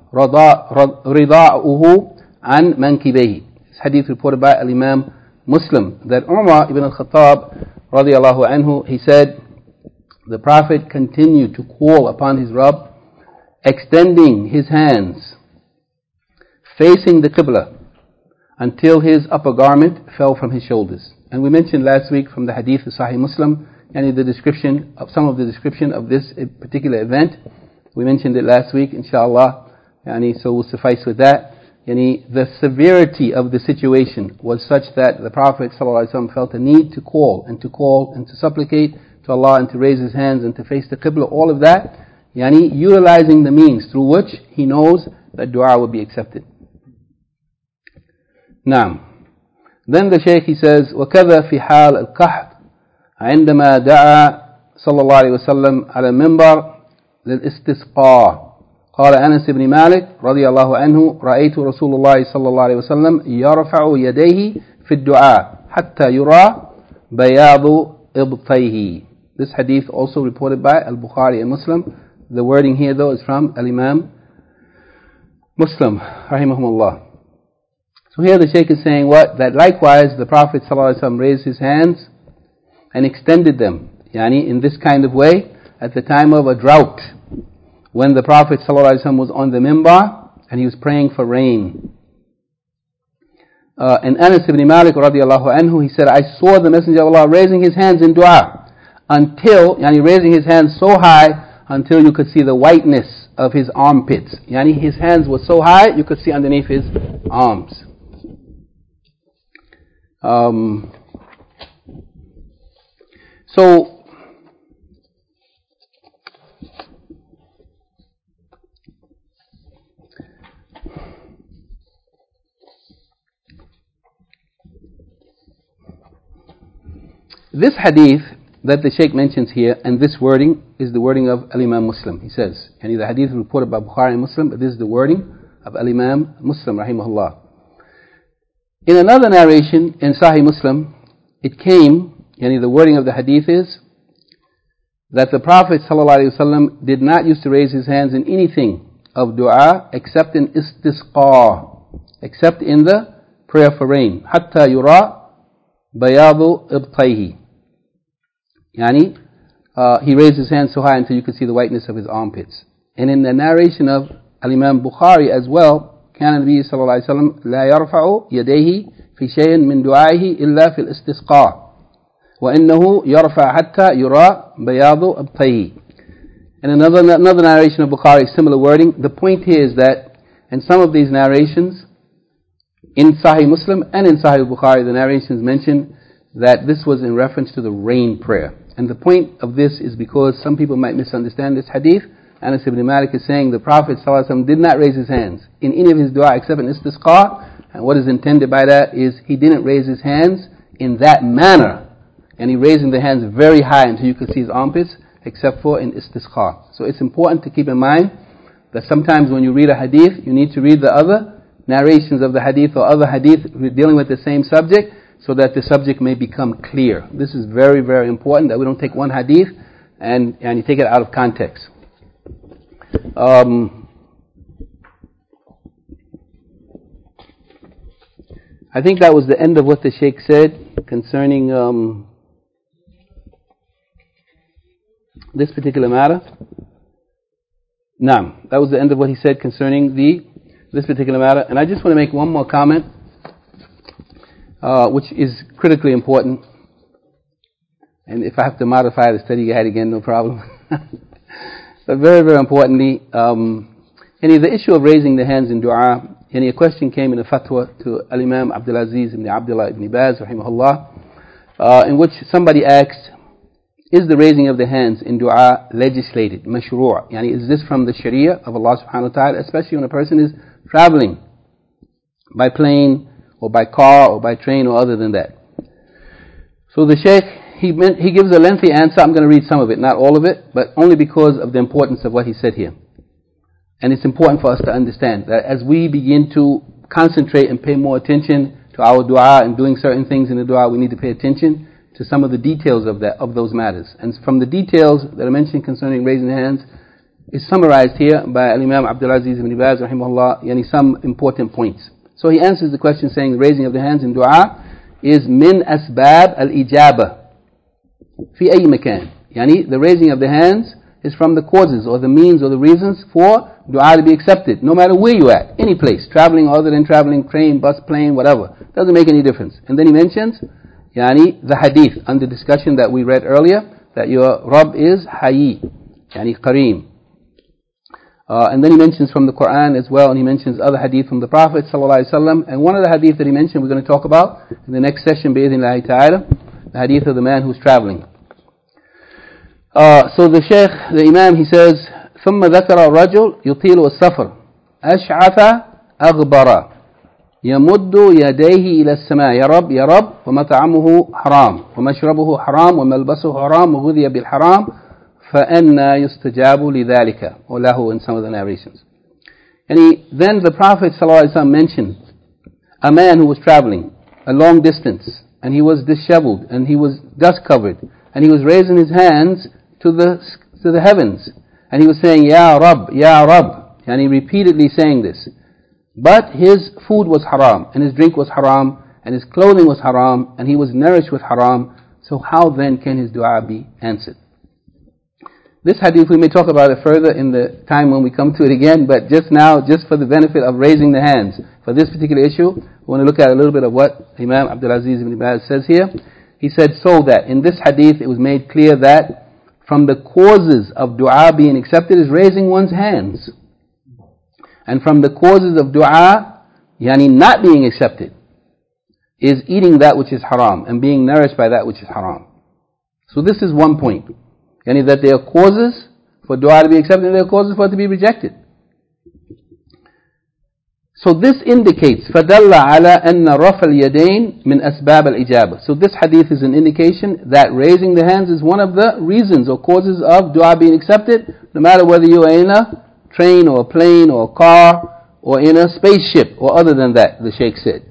رضاعه عن منكبيه. This hadith reported by Imam Muslim, that Umar ibn al-Khattab radiallahu anhu, he said, the Prophet continued to call upon his Rabb, extending his hands, facing the Qibla, until his upper garment fell from his shoulders. And we mentioned last week from the hadith of Sahih Muslim, and the description of some of the description of this particular event. We mentioned it last week, inshallah. Yani, so we'll suffice with that. Yani, the severity of the situation was such that the Prophet ﷺ felt a need to call and to call and to supplicate to Allah and to raise his hands and to face the Qibla, all of that, yani, utilizing the means through which he knows that dua will be accepted. Now, then the Shaykh he says, وَكَذَا فِي حَالِ الْقَحْطِ عندما دعا صلى الله عليه وسلم على المنبر للاستسقاء. قال أنس بن مالك رضي الله عنه رأيت رسول الله صلى الله عليه وسلم يرفع يديه في الدعاء حتى يرى بياض إبطيه. This hadith also reported by Al-Bukhari and Muslim. The wording here though is from Al-Imam Muslim rahimahumullah. So here the Shaykh is saying what? That likewise the Prophet ﷺ raised his hands and extended them, yani in this kind of way at the time of a drought, when the Prophet ﷺ was on the minbar and he was praying for rain. Uh, and Anas ibn Malik radiallahu anhu, he said, I saw the Messenger of Allah raising his hands in dua until, yani raising his hands so high until you could see the whiteness of his armpits. Yani his hands were so high you could see underneath his arms. Um, so, this hadith that the Shaykh mentions here, and this wording is the wording of Al-Imam Muslim. He says, and the hadith is reported by Bukhari and Muslim, but this is the wording of Al-Imam Muslim rahimahullah. In another narration in Sahih Muslim, it came, yani the wording of the hadith is that the Prophet ﷺ did not used to raise his hands in anything of dua except in istisqa, except in the prayer for rain. Hatta yura bayadu ibtayhi. Yani, uh, he raised his hands so high until you could see the whiteness of his armpits. And in the narration of Al-Imam Bukhari as well, كان النبي صلى الله عليه وسلم لا يرفع يديه في شيء من دعائه إلا في الاستسقاء وإنه يرفع حتى يرى بياض إبطيه. And another another narration of Bukhari, similar wording. The point here is that in some of these narrations, in Sahih Muslim and in Sahih Bukhari, the narrations mention that this was in reference to the rain prayer. And the point of this is because some people might misunderstand this hadith. Anas ibn Malik is saying the Prophet ﷺ did not raise his hands in any of his dua except in istisqa, and what is intended by that is he didn't raise his hands in that manner, and he raising the hands very high until you could see his armpits, except for in istisqa. So it's important to keep in mind that sometimes when you read a hadith, you need to read the other narrations of the hadith or other hadith dealing with the same subject, so that the subject may become clear. This is very, very important, that we don't take one hadith and, and you take it out of context. Um, I think that was the end of what the Shaykh said concerning um, this particular matter. Naam, that was the end of what he said concerning the this particular matter. And I just want to make one more comment, uh, which is critically important. And if I have to modify the study guide again, no problem. But very, very importantly, um, any the issue of raising the hands in dua, any a question came in a fatwa to Al-Imam Abdul Aziz ibn Abdullah ibn Baz, rahimahullah, uh, in which somebody asked, is the raising of the hands in dua legislated, mashru'? Yani, is this from the sharia of Allah subhanahu wa ta'ala, especially when a person is traveling by plane or by car or by train or other than that? So the Shaykh, He, meant, he gives a lengthy answer. I'm going to read some of it, not all of it, but only because of the importance of what he said here. And it's important for us to understand that as we begin to concentrate and pay more attention to our dua and doing certain things in the dua, we need to pay attention to some of the details of that of those matters. And from the details that are mentioned concerning raising the hands is summarized here by Al-Imam Abdul Aziz ibn Baz, rahimahullah, yani some important points. So he answers the question saying the raising of the hands in dua is min asbab al-ijabah. في أي مكان. Yani the raising of the hands is from the causes or the means or the reasons for dua to be accepted, no matter where you're at, any place, traveling or other than traveling, train, bus, plane, whatever. Doesn't make any difference. And then he mentions yani the hadith under discussion that we read earlier, that your Rabb is Hayy, yani Kareem. Uh, and then he mentions from the Quran as well, and he mentions other hadith from the Prophet ﷺ. And one of the hadith that he mentioned we're going to talk about in the next session, bi'idhnillahi ta'ala, the hadith of the man who's traveling. Uh, so the Shaykh, the Imam, he says, ثم ذكر الرجل يطيل السفر أشعث أغبر يمد يديه إلى السماء يا رب يا رب ومطعمه حرام ومشربه حرام وملبسه حرام وغذي بالحرام فأنا يستجاب لذلك وله in some of the narrations. And he, then the Prophet ﷺ mentioned a man who was traveling a long distance and he was disheveled and he was dust covered and he was raising his hands to the to the heavens and he was saying Ya Rabb, Ya Rabb, and he repeatedly saying this. But his food was haram and his drink was haram and his clothing was haram and he was nourished with haram. So how then can his dua be answered? This hadith, we may talk about it further in the time when we come to it again, but just now, just for the benefit of raising the hands, for this particular issue, we want to look at a little bit of what Imam Abdul Aziz ibn Baz says here. He said, so that in this hadith it was made clear that from the causes of dua being accepted is raising one's hands. And from the causes of dua, yani not being accepted, is eating that which is haram and being nourished by that which is haram. So this is one point. Yani that there are causes for dua to be accepted and there are causes for it to be rejected. So this indicates فَدَلَّ عَلَىٰ أَنَّ رَفَى الْيَدَيْنِ مِنْ أَسْبَابِ الْإِجَابَةِ. So this hadith is an indication that raising the hands is one of the reasons or causes of dua being accepted, no matter whether you are in a train or a plane or a car or in a spaceship or other than that, the Shaykh said.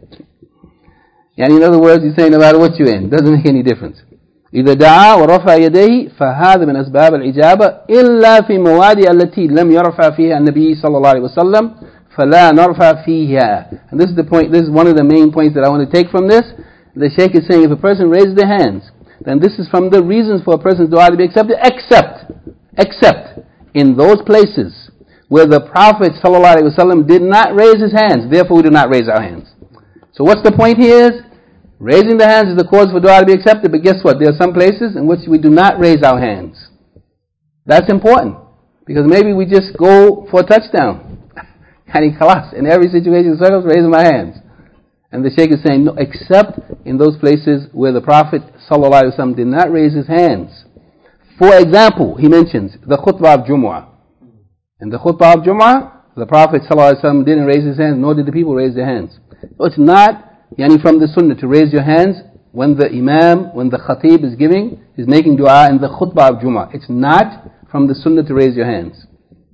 Yani in other words, he's saying no matter what you're in, doesn't make any difference. إذا دعا ورفع يديه فهذا من أسباب الإجابة إلا في مواد التي لم يرفع فيها النبي صلى الله عليه وسلم فلا نرفع فيها. And this is the point, this is one of the main points that I want to take from this. The Shaykh is saying if a person raises their hands, then this is from the reasons for a person's dua to be accepted, except, except in those places where the Prophet ﷺ did not raise his hands, therefore we do not raise our hands. So what's the point here is, raising the hands is the cause for dua to be accepted, but guess what? There are some places in which we do not raise our hands. That's important, because maybe we just go for a touchdown. And khalas, in every situation, circles, raising my hands. And the Shaykh is saying, no, except in those places where the Prophet ﷺ did not raise his hands. For example, he mentions the khutbah of Jumu'ah. In the khutbah of Jumu'ah, the Prophet ﷺ didn't raise his hands, nor did the people raise their hands. So it's not Yani from the sunnah to raise your hands when the imam, when the khatib is giving, is making dua in the khutbah of Jummah. It's not from the sunnah to raise your hands.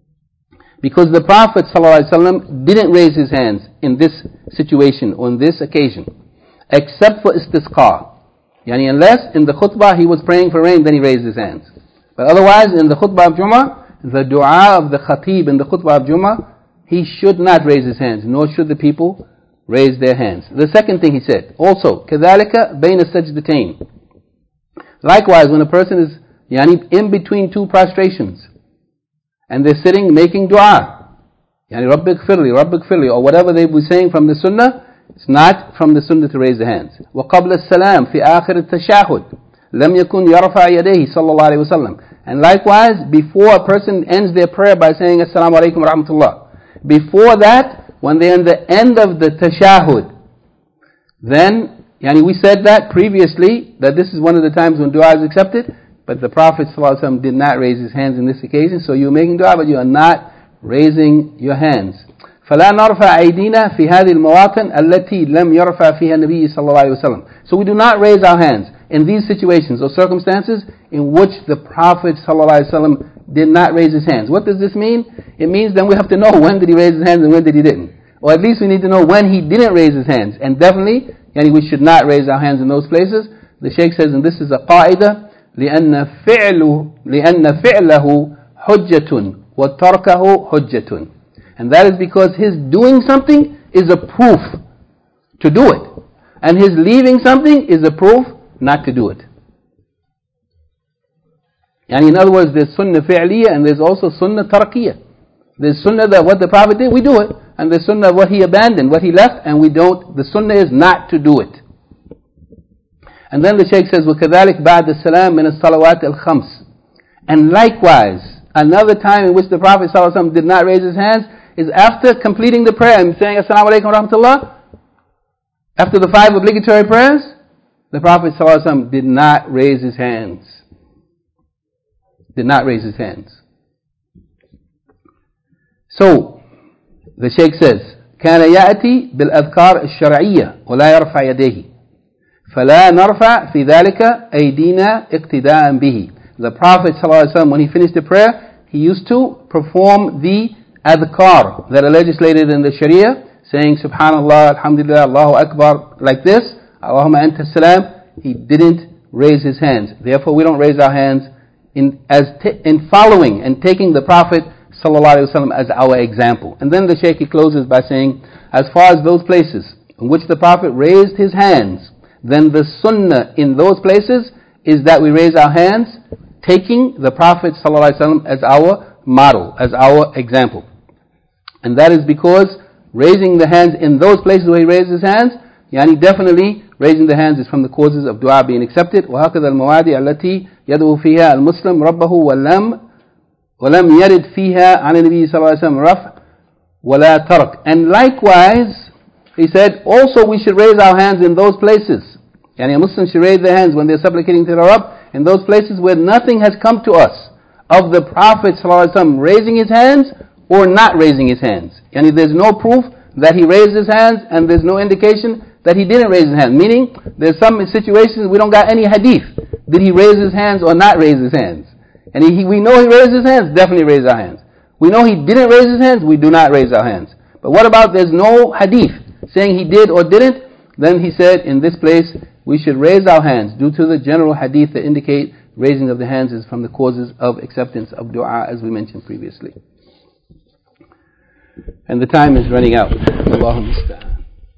Because the Prophet ﷺ didn't raise his hands in this situation, on this occasion, except for istisqa. Yani unless in the khutbah he was praying for rain, then he raised his hands. But otherwise in the khutbah of Jummah, the dua of the khatib in the khutbah of Jummah, he should not raise his hands, nor should the people raise their hands. The second thing he said, also, كَذَلِكَ بَيْنَ السَّجْدَتَيْنِ. Likewise, when a person is yani, in between two prostrations, and they're sitting making dua, yani رَبِّ اغْفِرْ لِي, رَبِّ اغْفِرْ لِي, or whatever they were saying from the sunnah, it's not from the sunnah to raise the hands. وَقَبْلَ السَّلَامِ فِي آخِرِ التَّشَاهُدِ لَمْ يَكُنْ يَرْفَعَ يَدَيْهِ صلى الله عليه وسلم. And likewise, before a person ends their prayer by saying Assalamu alaikum wa rahmatullah, before that, when they're in the end of the tashahud, then, yani we said that previously, that this is one of the times when dua is accepted, but the Prophet ﷺ did not raise his hands in this occasion, so you're making dua, but you are not raising your hands. فَلَا نَرْفَعَ أَيْدِينَا فِي هَذِهِ الْمَوَاطِنِ الَّتِي لَمْ يَرْفَعَ فِيهَا النَّبِيُّ صلى الله عليه وسلم. So we do not raise our hands in these situations or circumstances in which the Prophet ﷺ did not raise his hands. What does this mean? It means then we have to know when did he raise his hands and when did he didn't. Or at least we need to know when he didn't raise his hands. And definitely, yani we should not raise our hands in those places. The Shaykh says, and this is a qaida, لأن فعله لأن فعله حجة وتركه حجة. And that is because his doing something is a proof to do it. And his leaving something is a proof not to do it. And in other words, there's sunnah fi'liyah and there's also sunnah tarakiyah. There's sunnah that what the Prophet did, we do it. And the sunnah of what he abandoned, what he left, and we don't. The sunnah is not to do it. And then the Shaykh says, وَكَذَلِكَ بَعْدَ السَّلَامِ مِنَ الصَّلَوَاتِ الْخَمْسِ. And likewise, another time in which the Prophet ﷺ did not raise his hands is after completing the prayer and saying, Assalamu alaikum wa rahmatullah. After the five obligatory prayers, the Prophet ﷺ did not raise his hands. Did not raise his hands. So, the Shaykh says, كان يأتي بالأذكار الشرعية ولا يرفع يديه فلا نرفع في ذلك أيدينا اقتداء به. The Prophet ﷺ, when he finished the prayer, he used to perform the adhkar that are legislated in the Sharia, saying Subhanallah, Alhamdulillah, Allahu Akbar, like this, Allahumma anta salam. He didn't raise his hands. Therefore, we don't raise our hands in as t- in following and taking the Prophet ﷺ as our example. And then the Shaykh he closes by saying, as far as those places in which the Prophet raised his hands, then the sunnah in those places is that we raise our hands, taking the Prophet ﷺ as our model, as our example. And that is because raising the hands in those places where he raised his hands, yani definitely raising the hands is from the causes of dua being accepted. وَهَكَذَا الْمَوَادِعَ الَّتِي يَدْعُو فِيهَا الْمُسْلِمُ رَبَّهُ وَلَمْ وَلَمْ يَرِدْ فِيهَا عَنِ النَّبِيِّ صَلَّى اللَّهُ عَلَيْهِ وَسَلَّمَ رَفْعٌ وَلَا تَرْكٌ. And likewise, he said, also we should raise our hands in those places. Yani a Muslim should raise their hands when they're supplicating to their Rabb, in those places where nothing has come to us of the Prophet ﷺ raising his hands or not raising his hands. Yani there's no proof that he raised his hands and there's no indication that he didn't raise his hands. Meaning, there's some situations we don't got any hadith. Did he raise his hands or not raise his hands? And he, we know he raised his hands, definitely raise our hands. We know he didn't raise his hands, we do not raise our hands. But what about there's no hadith saying he did or didn't? Then he said, in this place, we should raise our hands due to the general hadith that indicate raising of the hands is from the causes of acceptance of dua, as we mentioned previously. And the time is running out. Allahumma musta'an.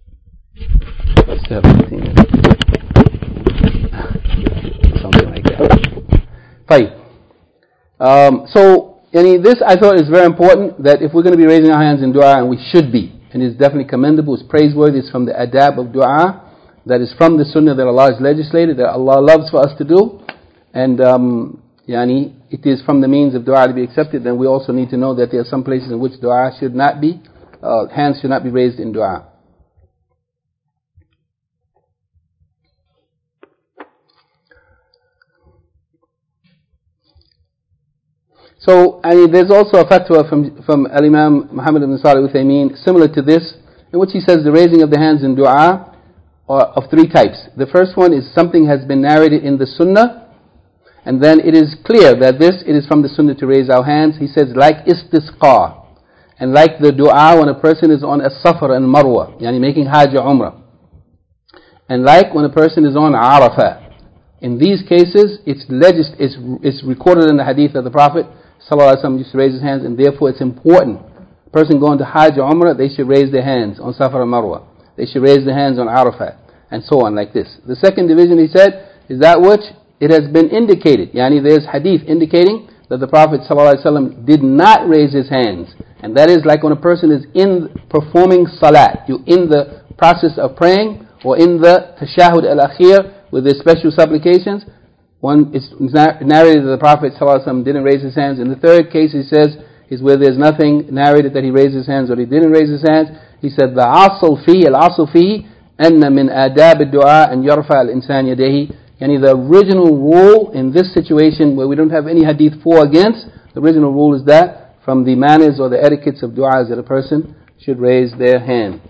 Something like that. Fine. Um, so, yani this I thought is very important, that if we're going to be raising our hands in dua, and we should be, and it's definitely commendable, it's praiseworthy, it's from the adab of dua, that is from the sunnah that Allah has legislated, that Allah loves for us to do, and um, yani, it is from the means of dua to be accepted. Then we also need to know that there are some places in which dua should not be, uh, hands should not be raised in dua. So, I mean, there's also a fatwa from, from Al-Imam Muhammad ibn Salih al-Uthaymeen, similar to this, in which he says the raising of the hands in dua are of three types. The first one is something has been narrated in the sunnah, and then it is clear that this, it is from the sunnah to raise our hands. He says, like istisqa, and like the dua when a person is on a safar and marwa, yani making hajj or umrah, and like when a person is on Arafah. In these cases, it's, legis- it's, it's recorded in the hadith of the Prophet ﷺ used to raise his hands, and therefore it's important. A person going to Hajj or Umrah, they should raise their hands on Safar and Marwa. They should raise their hands on Arafat, and so on, like this. The second division, he said, is that which it has been indicated. Yani there's hadith indicating that the Prophet ﷺ did not raise his hands. And that is like when a person is in performing salat. You're in the process of praying, or in the tashahud al-akhir with the special supplications. One is narrated that the Prophet ﷺ didn't raise his hands. In the third case, he says, is where there's nothing narrated that he raised his hands or he didn't raise his hands. He said, the asl fihi, al-asl fihi, anna min adab al-du'a an yarfa al-insan yadayhi. Yani the original rule in this situation where we don't have any hadith for or against, the original rule is that from the manners or the etiquettes of du'as that a person should raise their hand.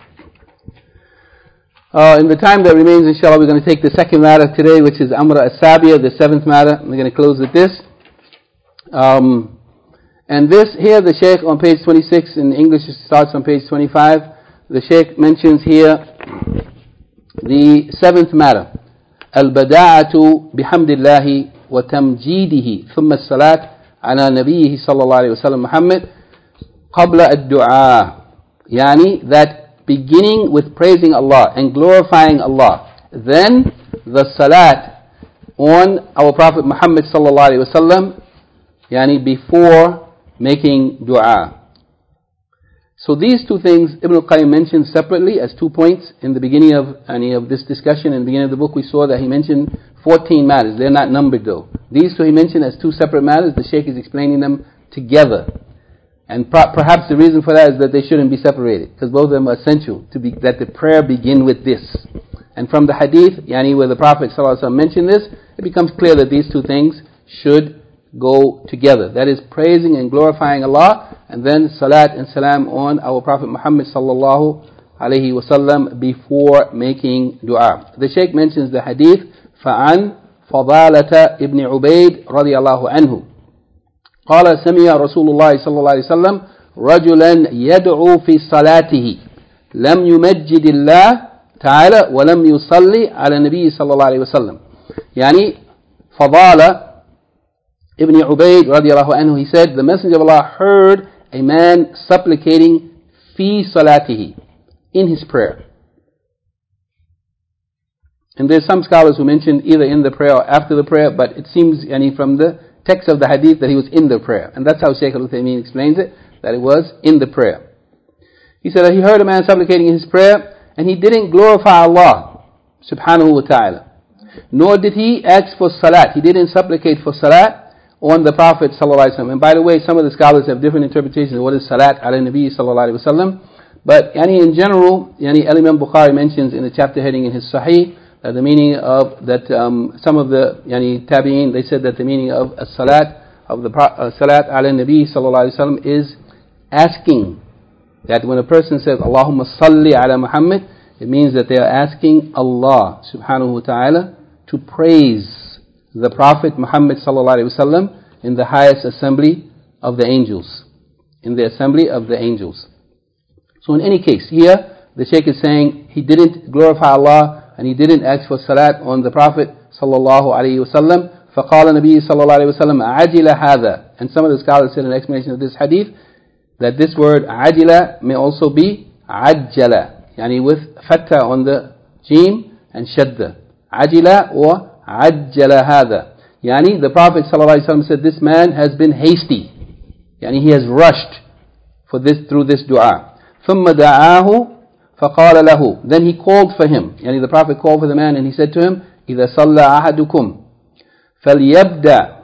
Uh, in the time that remains, inshallah, we're going to take the second matter today, which is Amra As-Sabiya, the seventh matter. We're going to close with this. Um, and this, here the Shaykh on page twenty-six, in English it starts on page twenty-five. The Shaykh mentions here the seventh matter. Al-Bada'atu bihamdillahi wa tamjidihi thumma as-salat ala nabiyhi sallallahu alayhi wa sallam Muhammad qabla ad-du'a. Yani that beginning with praising Allah and glorifying Allah, then the salat on our Prophet Muhammad sallallahu alaihi wasallam, yani before making dua. So these two things Ibn al-Qayyim mentioned separately as two points in the beginning of any of this discussion. In the beginning of the book we saw that he mentioned fourteen matters. They're not numbered though. These two he mentioned as two separate matters. The Shaykh is explaining them together. And per- perhaps the reason for that is that they shouldn't be separated, because both of them are essential to be, that the prayer begin with this. And from the hadith, yani where the Prophet ﷺ mentioned this, it becomes clear that these two things should go together. That is praising and glorifying Allah, and then salat and salam on our Prophet Muhammad sallallahu alaihi wasallam before making dua. The Shaykh mentions the hadith فَعَنْ فَضَالَةَ ابن عبيد رضي الله عنه قال سمع رسول الله صلى الله عليه وسلم رجلا يدعو في صلاته لم يمجد الله تعالى ولم يصلي على النبي صلى الله عليه وسلم. يعني فضالة Ibn Ubayd radiallahu anhu, he said, the Messenger of Allah heard a man supplicating fi salatihi, in his prayer. And there's some scholars who mention either in the prayer or after the prayer, but it seems yani, from the text of the hadith that he was in the prayer. And that's how Shaykh al-Uthaymeen explains it, that it was in the prayer. He said that he heard a man supplicating in his prayer, and he didn't glorify Allah subhanahu wa ta'ala. Nor did he ask for salat. He didn't supplicate for salat on the Prophet sallallahu alaihi wasallam. And by the way, some of the scholars have different interpretations of what is salat ala nabi sallallahu alaihi wasallam. But yani in general, yani Imam Bukhari mentions in the chapter heading in his Sahih that the meaning of that um, some of the yani tabi'in, they said that the meaning of a salat of the uh, salat ala nabi sallallahu alaihi wasallam is asking. That when a person says Allahumma salli ala Muhammad, it means that they are asking Allah subhanahu wa ta'ala to praise the Prophet Muhammad sallallahu alaihi wasallam in the highest assembly of the angels, in the assembly of the angels. So in any case, here the Shaykh is saying he didn't glorify Allah and he didn't ask for salat on the Prophet sallallahu alaihi wasallam. فقال النبي صلى الله عليه وسلم عجل هذا. And some of the scholars said in explanation of this hadith that this word عجل may also be عجل, yani with fatha on the jim and shadda. عجل or عجل هذا. Yani the Prophet ﷺ said this man has been hasty. Yani he has rushed for this through this dua. ثم دعاه فقال له. Then he called for him. Yani the Prophet called for the man and he said to him, إذا صلى أحدكم فليبدأ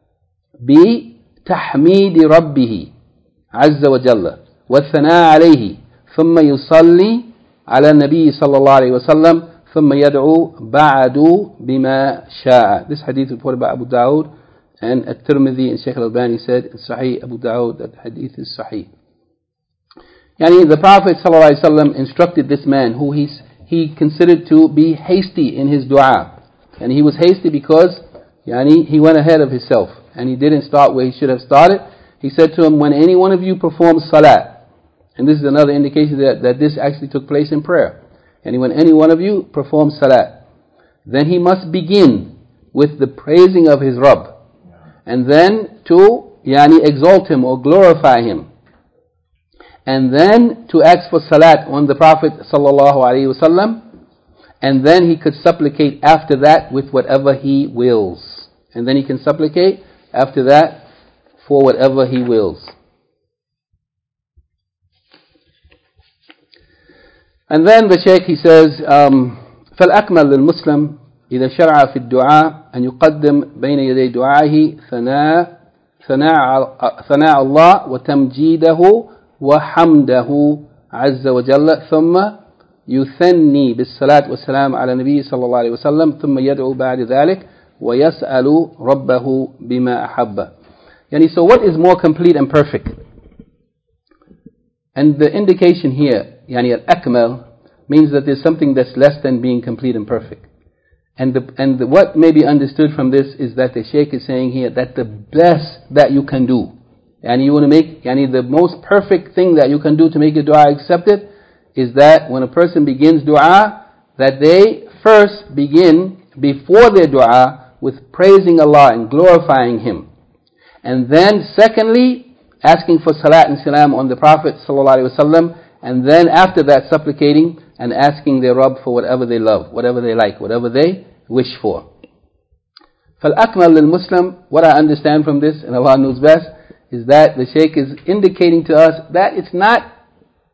بتحميد ربه عز وجل والثناء عليه ثم يصلي على النبي صلى الله عليه وسلم ثم يدعو بعد بما شاء. This hadith reported by Abu Dawood and At-Tirmidhi, and Shaykh al-Albani said in Sahih Abu Dawood that hadith is Sahih. Yani the Prophet ﷺ instructed this man who he's, he considered to be hasty in his dua. And he was hasty because yani, he went ahead of himself and he didn't start where he should have started. He said to him, when any one of you performs salat, and this is another indication that, that this actually took place in prayer. And when any one of you performs salat, then he must begin with the praising of his Rabb, and then to yani exalt him or glorify him, and then to ask for salat on the Prophet sallallahu alaihi wasallam, and then he could supplicate after that with whatever he wills, and then he can supplicate after that for whatever he wills. And then the Shaykh he says, um, فالأكمل للمسلم إذا شرع في الدعاء أن يقدم بين يدي دعائه ثناء ثناء ثناء الله وتمجيده وحمده عز وجل ثم يثني بالصلاة والسلام على النبي صلى الله عليه وسلم ثم يدعو بعد ذلك ويسأل ربه بما أحب. Yani, so what is more complete and perfect? And the indication here, yani al-akmal, means that there's something that's less than being complete and perfect. And the, and the, what may be understood from this is that the Shaykh is saying here that the best that you can do, and you want to make, yani the most perfect thing that you can do to make your dua accepted, is that when a person begins dua, that they first begin before their dua with praising Allah and glorifying Him. And then secondly, asking for salat and salam on the Prophet sallallahu alaihi wasallam, and then after that supplicating and asking their Rabb for whatever they love, whatever they like, whatever they wish for. فَالْأَكْمَلُ لِلْمُسْلِمِ, what I understand from this, and Allah knows best, is that the Shaykh is indicating to us that it's not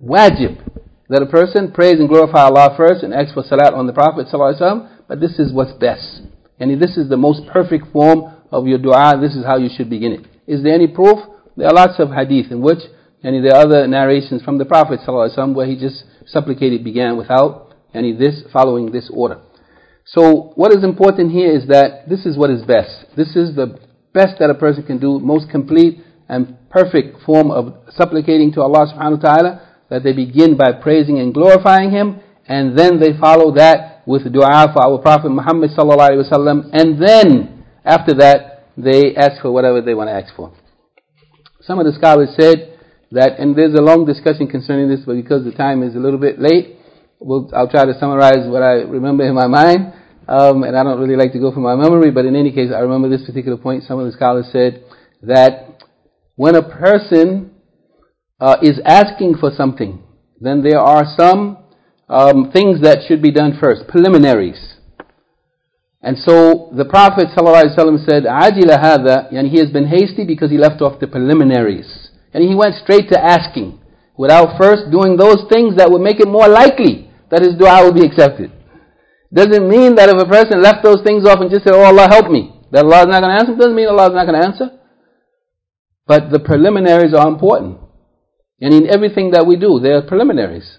wajib that a person praise and glorify Allah first and ask for salat on the Prophet ﷺ, but this is what's best. And this is the most perfect form of your dua. This is how you should begin it. Is there any proof? There are lots of hadith in which, and there are other narrations from the Prophet ﷺ where he just supplicated, began without any this, following this order. So what is important here is that this is what is best. This is the best that a person can do, most complete and perfect form of supplicating to Allah subhanahu wa ta'ala, that they begin by praising and glorifying Him, and then they follow that with dua for our Prophet Muhammad sallallahu alaihi wasallam, and then after that they ask for whatever they want to ask for. Some of the scholars said that, and there's a long discussion concerning this, but because the time is a little bit late, we'll, I'll try to summarize what I remember in my mind, um, and I don't really like to go from my memory, but in any case I remember this particular point. Some of the scholars said that when a person uh, is asking for something, then there are some um, things that should be done first, preliminaries. And so the Prophet ﷺ said, "Ajila hadha," and he has been hasty because he left off the preliminaries. And he went straight to asking, without first doing those things that would make it more likely that his dua will be accepted. Doesn't mean that if a person left those things off and just said, "Oh Allah help me," that Allah is not going to answer. Doesn't mean Allah is not going to answer. But the preliminaries are important. And in everything that we do, there are preliminaries.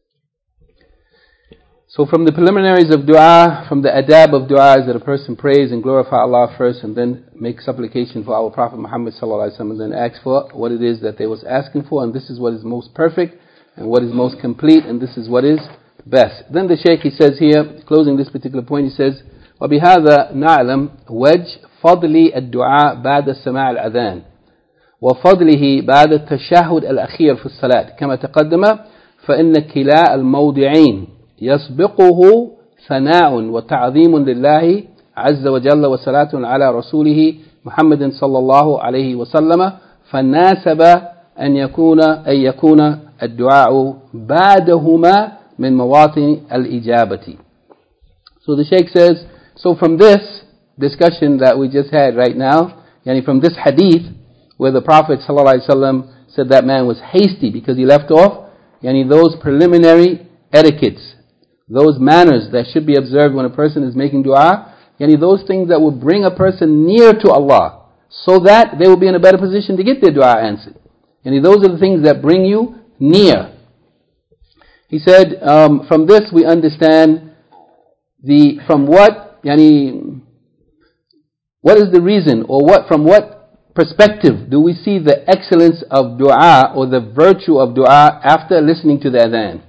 So from the preliminaries of dua, from the adab of dua, is that a person prays and glorify Allah first, and then make supplication for our Prophet Muhammad sallallahu alaihi wasallam, and then ask for what it is that they was asking for, and this is what is most perfect, and what is most complete, and this is what is best. Then the Shaykh, he says here, closing this particular point, he says, وَبِهَذَا نَعْلَمْ وَجْ فَضْلِ الدُّعَاء بَعْدَ سَمَاعِ الْأَذَانِ وفضله بعد التشهد الأخير في الصلاة كما تقدم فإن كلا الموضعين يسبقه ثناء وتعظيم لله عز وجل وصلاة على رسوله محمد صلى الله عليه وسلم فناسب أن يكون أن يكون الدعاء بعدهما من مواطن الإجابة. So the Shaykh says, so from this discussion that we just had right now, yani from this hadith, where the Prophet ﷺ said that man was hasty because he left off, yani those preliminary etiquettes, those manners that should be observed when a person is making dua, yani those things that will bring a person near to Allah, so that they will be in a better position to get their dua answered. Yani those are the things that bring you near. He said, um, from this we understand the, from what, yani, what is the reason, or what, from what perspective do we see the excellence of dua, or the virtue of dua after listening to the adhan?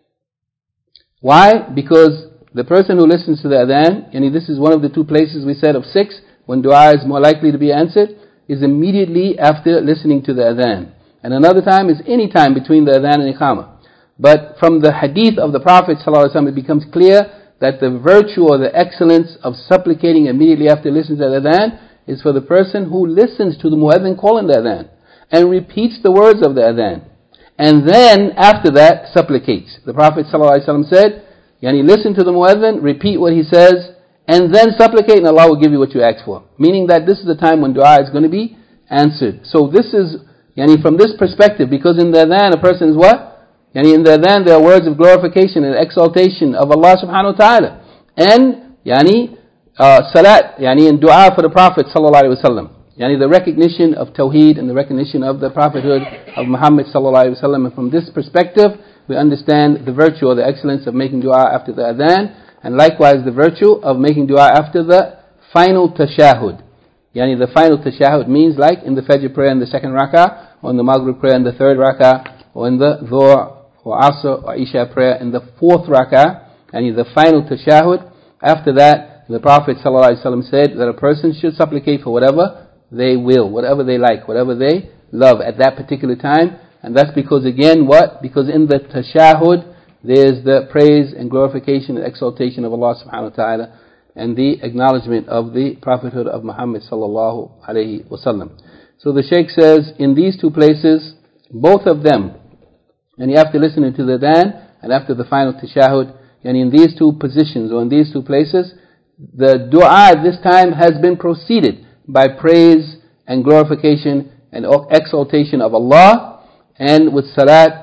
Why? Because the person who listens to the adhan, and this is one of the two places we said of six, when dua is more likely to be answered, is immediately after listening to the adhan. And another time is any time between the adhan and iqamah. But from the hadith of the Prophet ﷺ, it becomes clear that the virtue or the excellence of supplicating immediately after listening to the adhan is for the person who listens to the muezzin calling the adhan and repeats the words of the adhan, and then after that supplicates. The Prophet ﷺ said, yani listen to the muezzin, repeat what he says, and then supplicate, and Allah will give you what you ask for. Meaning that this is the time when dua is going to be answered. So this is, yani from this perspective, because in the adhan a person is what? Yani in the adhan there are words of glorification and exaltation of Allah subhanahu wa ta'ala. And, yani, Uh, salat, yani in dua for the Prophet sallallahu alaihi wasallam, yani the recognition of Tawheed and the recognition of the prophethood of Muhammad sallallahu alaihi wasallam. And from this perspective, we understand the virtue or the excellence of making dua after the adhan, and likewise the virtue of making dua after the final tashahud. Yani the final tashahud means like in the Fajr prayer in the second rak'ah, or in the Maghrib prayer in the third rak'ah, or in the Dhuhr or Asr or Isha prayer in the fourth rak'ah, yani the final tashahud. After that, the Prophet ﷺ said that a person should supplicate for whatever they will, whatever they like, whatever they love at that particular time. And that's because, again, what? Because in the tashahud, there's the praise and glorification and exaltation of Allah subhanahu wa ta'ala, and the acknowledgement of the prophethood of Muhammad sallallahu alayhi wa sallam. So the Shaykh says, in these two places, both of them, and you have to listen to the adhan, and after the final tashahud, and in these two positions, or in these two places, the dua at this time has been preceded by praise and glorification and exaltation of Allah, and with salat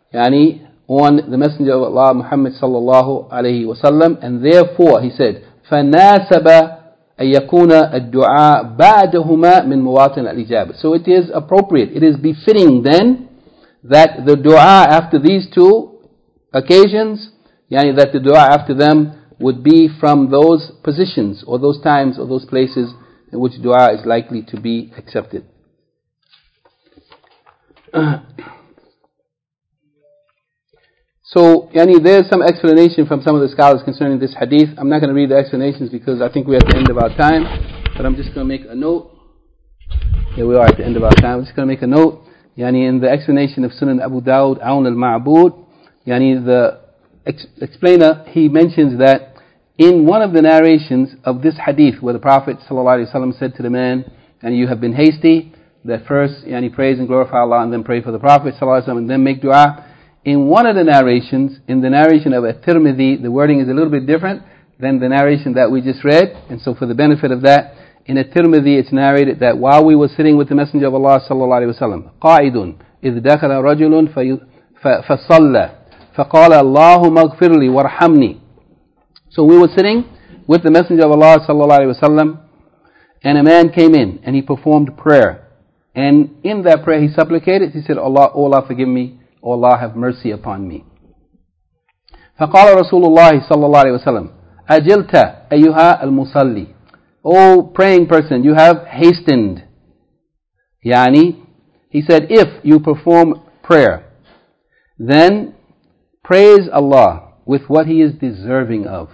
yani on the Messenger of Allah Muhammad sallallahu alayhi wa sallam, and therefore he said, فَنَاسَبَ أَن يَكُونَ الدُّعَاء بَعْدَهُمَا مِنْ مُوَاطِنِ الْإِجَابَةِ. So it is appropriate, it is befitting then that the dua after these two occasions, yani that the dua after them would be from those positions or those times or those places in which dua is likely to be accepted. So, yani, there's some explanation from some of the scholars concerning this hadith. I'm not going to read the explanations because I think we're at the end of our time, but I'm just going to make a note. Here we are at the end of our time. I'm just going to make a note. Yani, in the explanation of Sunan Abu Dawud, Awn al-Ma'bud, yani, the ex- explainer, he mentions that in one of the narrations of this hadith, where the Prophet ﷺ said to the man, and you have been hasty, that first, yani, praise and glorify Allah, and then pray for the Prophet ﷺ, and then make dua. In one of the narrations, in the narration of At-Tirmidhi, the wording is a little bit different than the narration that we just read. And so for the benefit of that, in At-Tirmidhi it's narrated that while we were sitting with the Messenger of Allah sallallahu alayhi wa sallam, قَائِدٌ إِذْ دَخَلَ رَجُلٌ فَصَلَّى فَقَالَ اللَّهُمَّ اغْفِرْ لِي وَارْحَمْنِي. So we were sitting with the Messenger of Allah sallallahu alayhi wa sallam, and a man came in and he performed prayer. And in that prayer he supplicated, he said, Allah, oh Allah forgive me, O Allah, have mercy upon me. فقال رسول الله صلى الله عليه وسلم أجلت أيها المصلي. O praying person, you have hastened. Yani, he said, if you perform prayer, then praise Allah with what He is deserving of.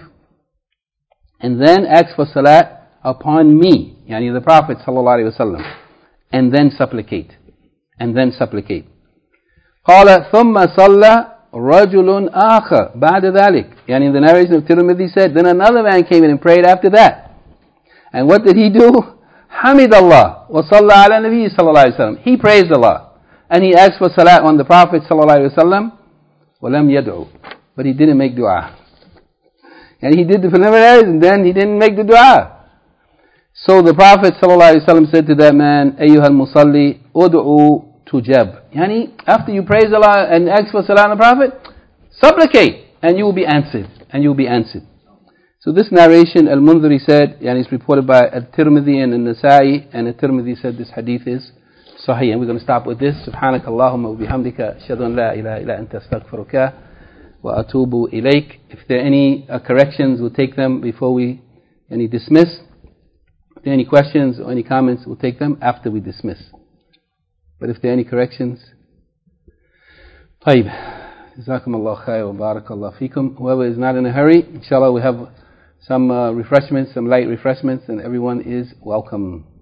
And then ask for salat upon me, yani the Prophet صلى الله عليه وسلم, and then supplicate. And then supplicate. قال ثم صلى رجل آخر بعد ذلك. يعني in the narration of Tirmidhi said, then another man came in and prayed after that. And what did he do? حمد الله وصلى على النبي صلى الله عليه وسلم. He praised Allah and he asked for salat on the Prophet صلى الله عليه وسلم. ولم يدعو, but he didn't make dua. And he did the preliminaries and then he didn't make the dua. So the Prophet صلى الله عليه وسلم said to that man, أيها المصلي ادعو tujab. Yani, after you praise Allah and ask for salah on the Prophet, supplicate and you will be answered. And you will be answered. So this narration, Al-Mundhiri said, yani it's reported by At-Tirmidhi and An-Nasa'i, and At-Tirmidhi said this hadith is sahih. And we're going to stop with this. Subhanak Allahumma wa bihamdika, ashhadu an la ilaha illa anta astaghfiruka wa atubu ilayk. If there are any uh, corrections, we'll take them before we any dismiss. If there are any questions or any comments, we'll take them after we dismiss. But if there are any corrections, طيب, جزاكم الله خير وبارك الله فيكم. Whoever is not in a hurry, inshallah we have some uh, refreshments, some light refreshments, and everyone is welcome.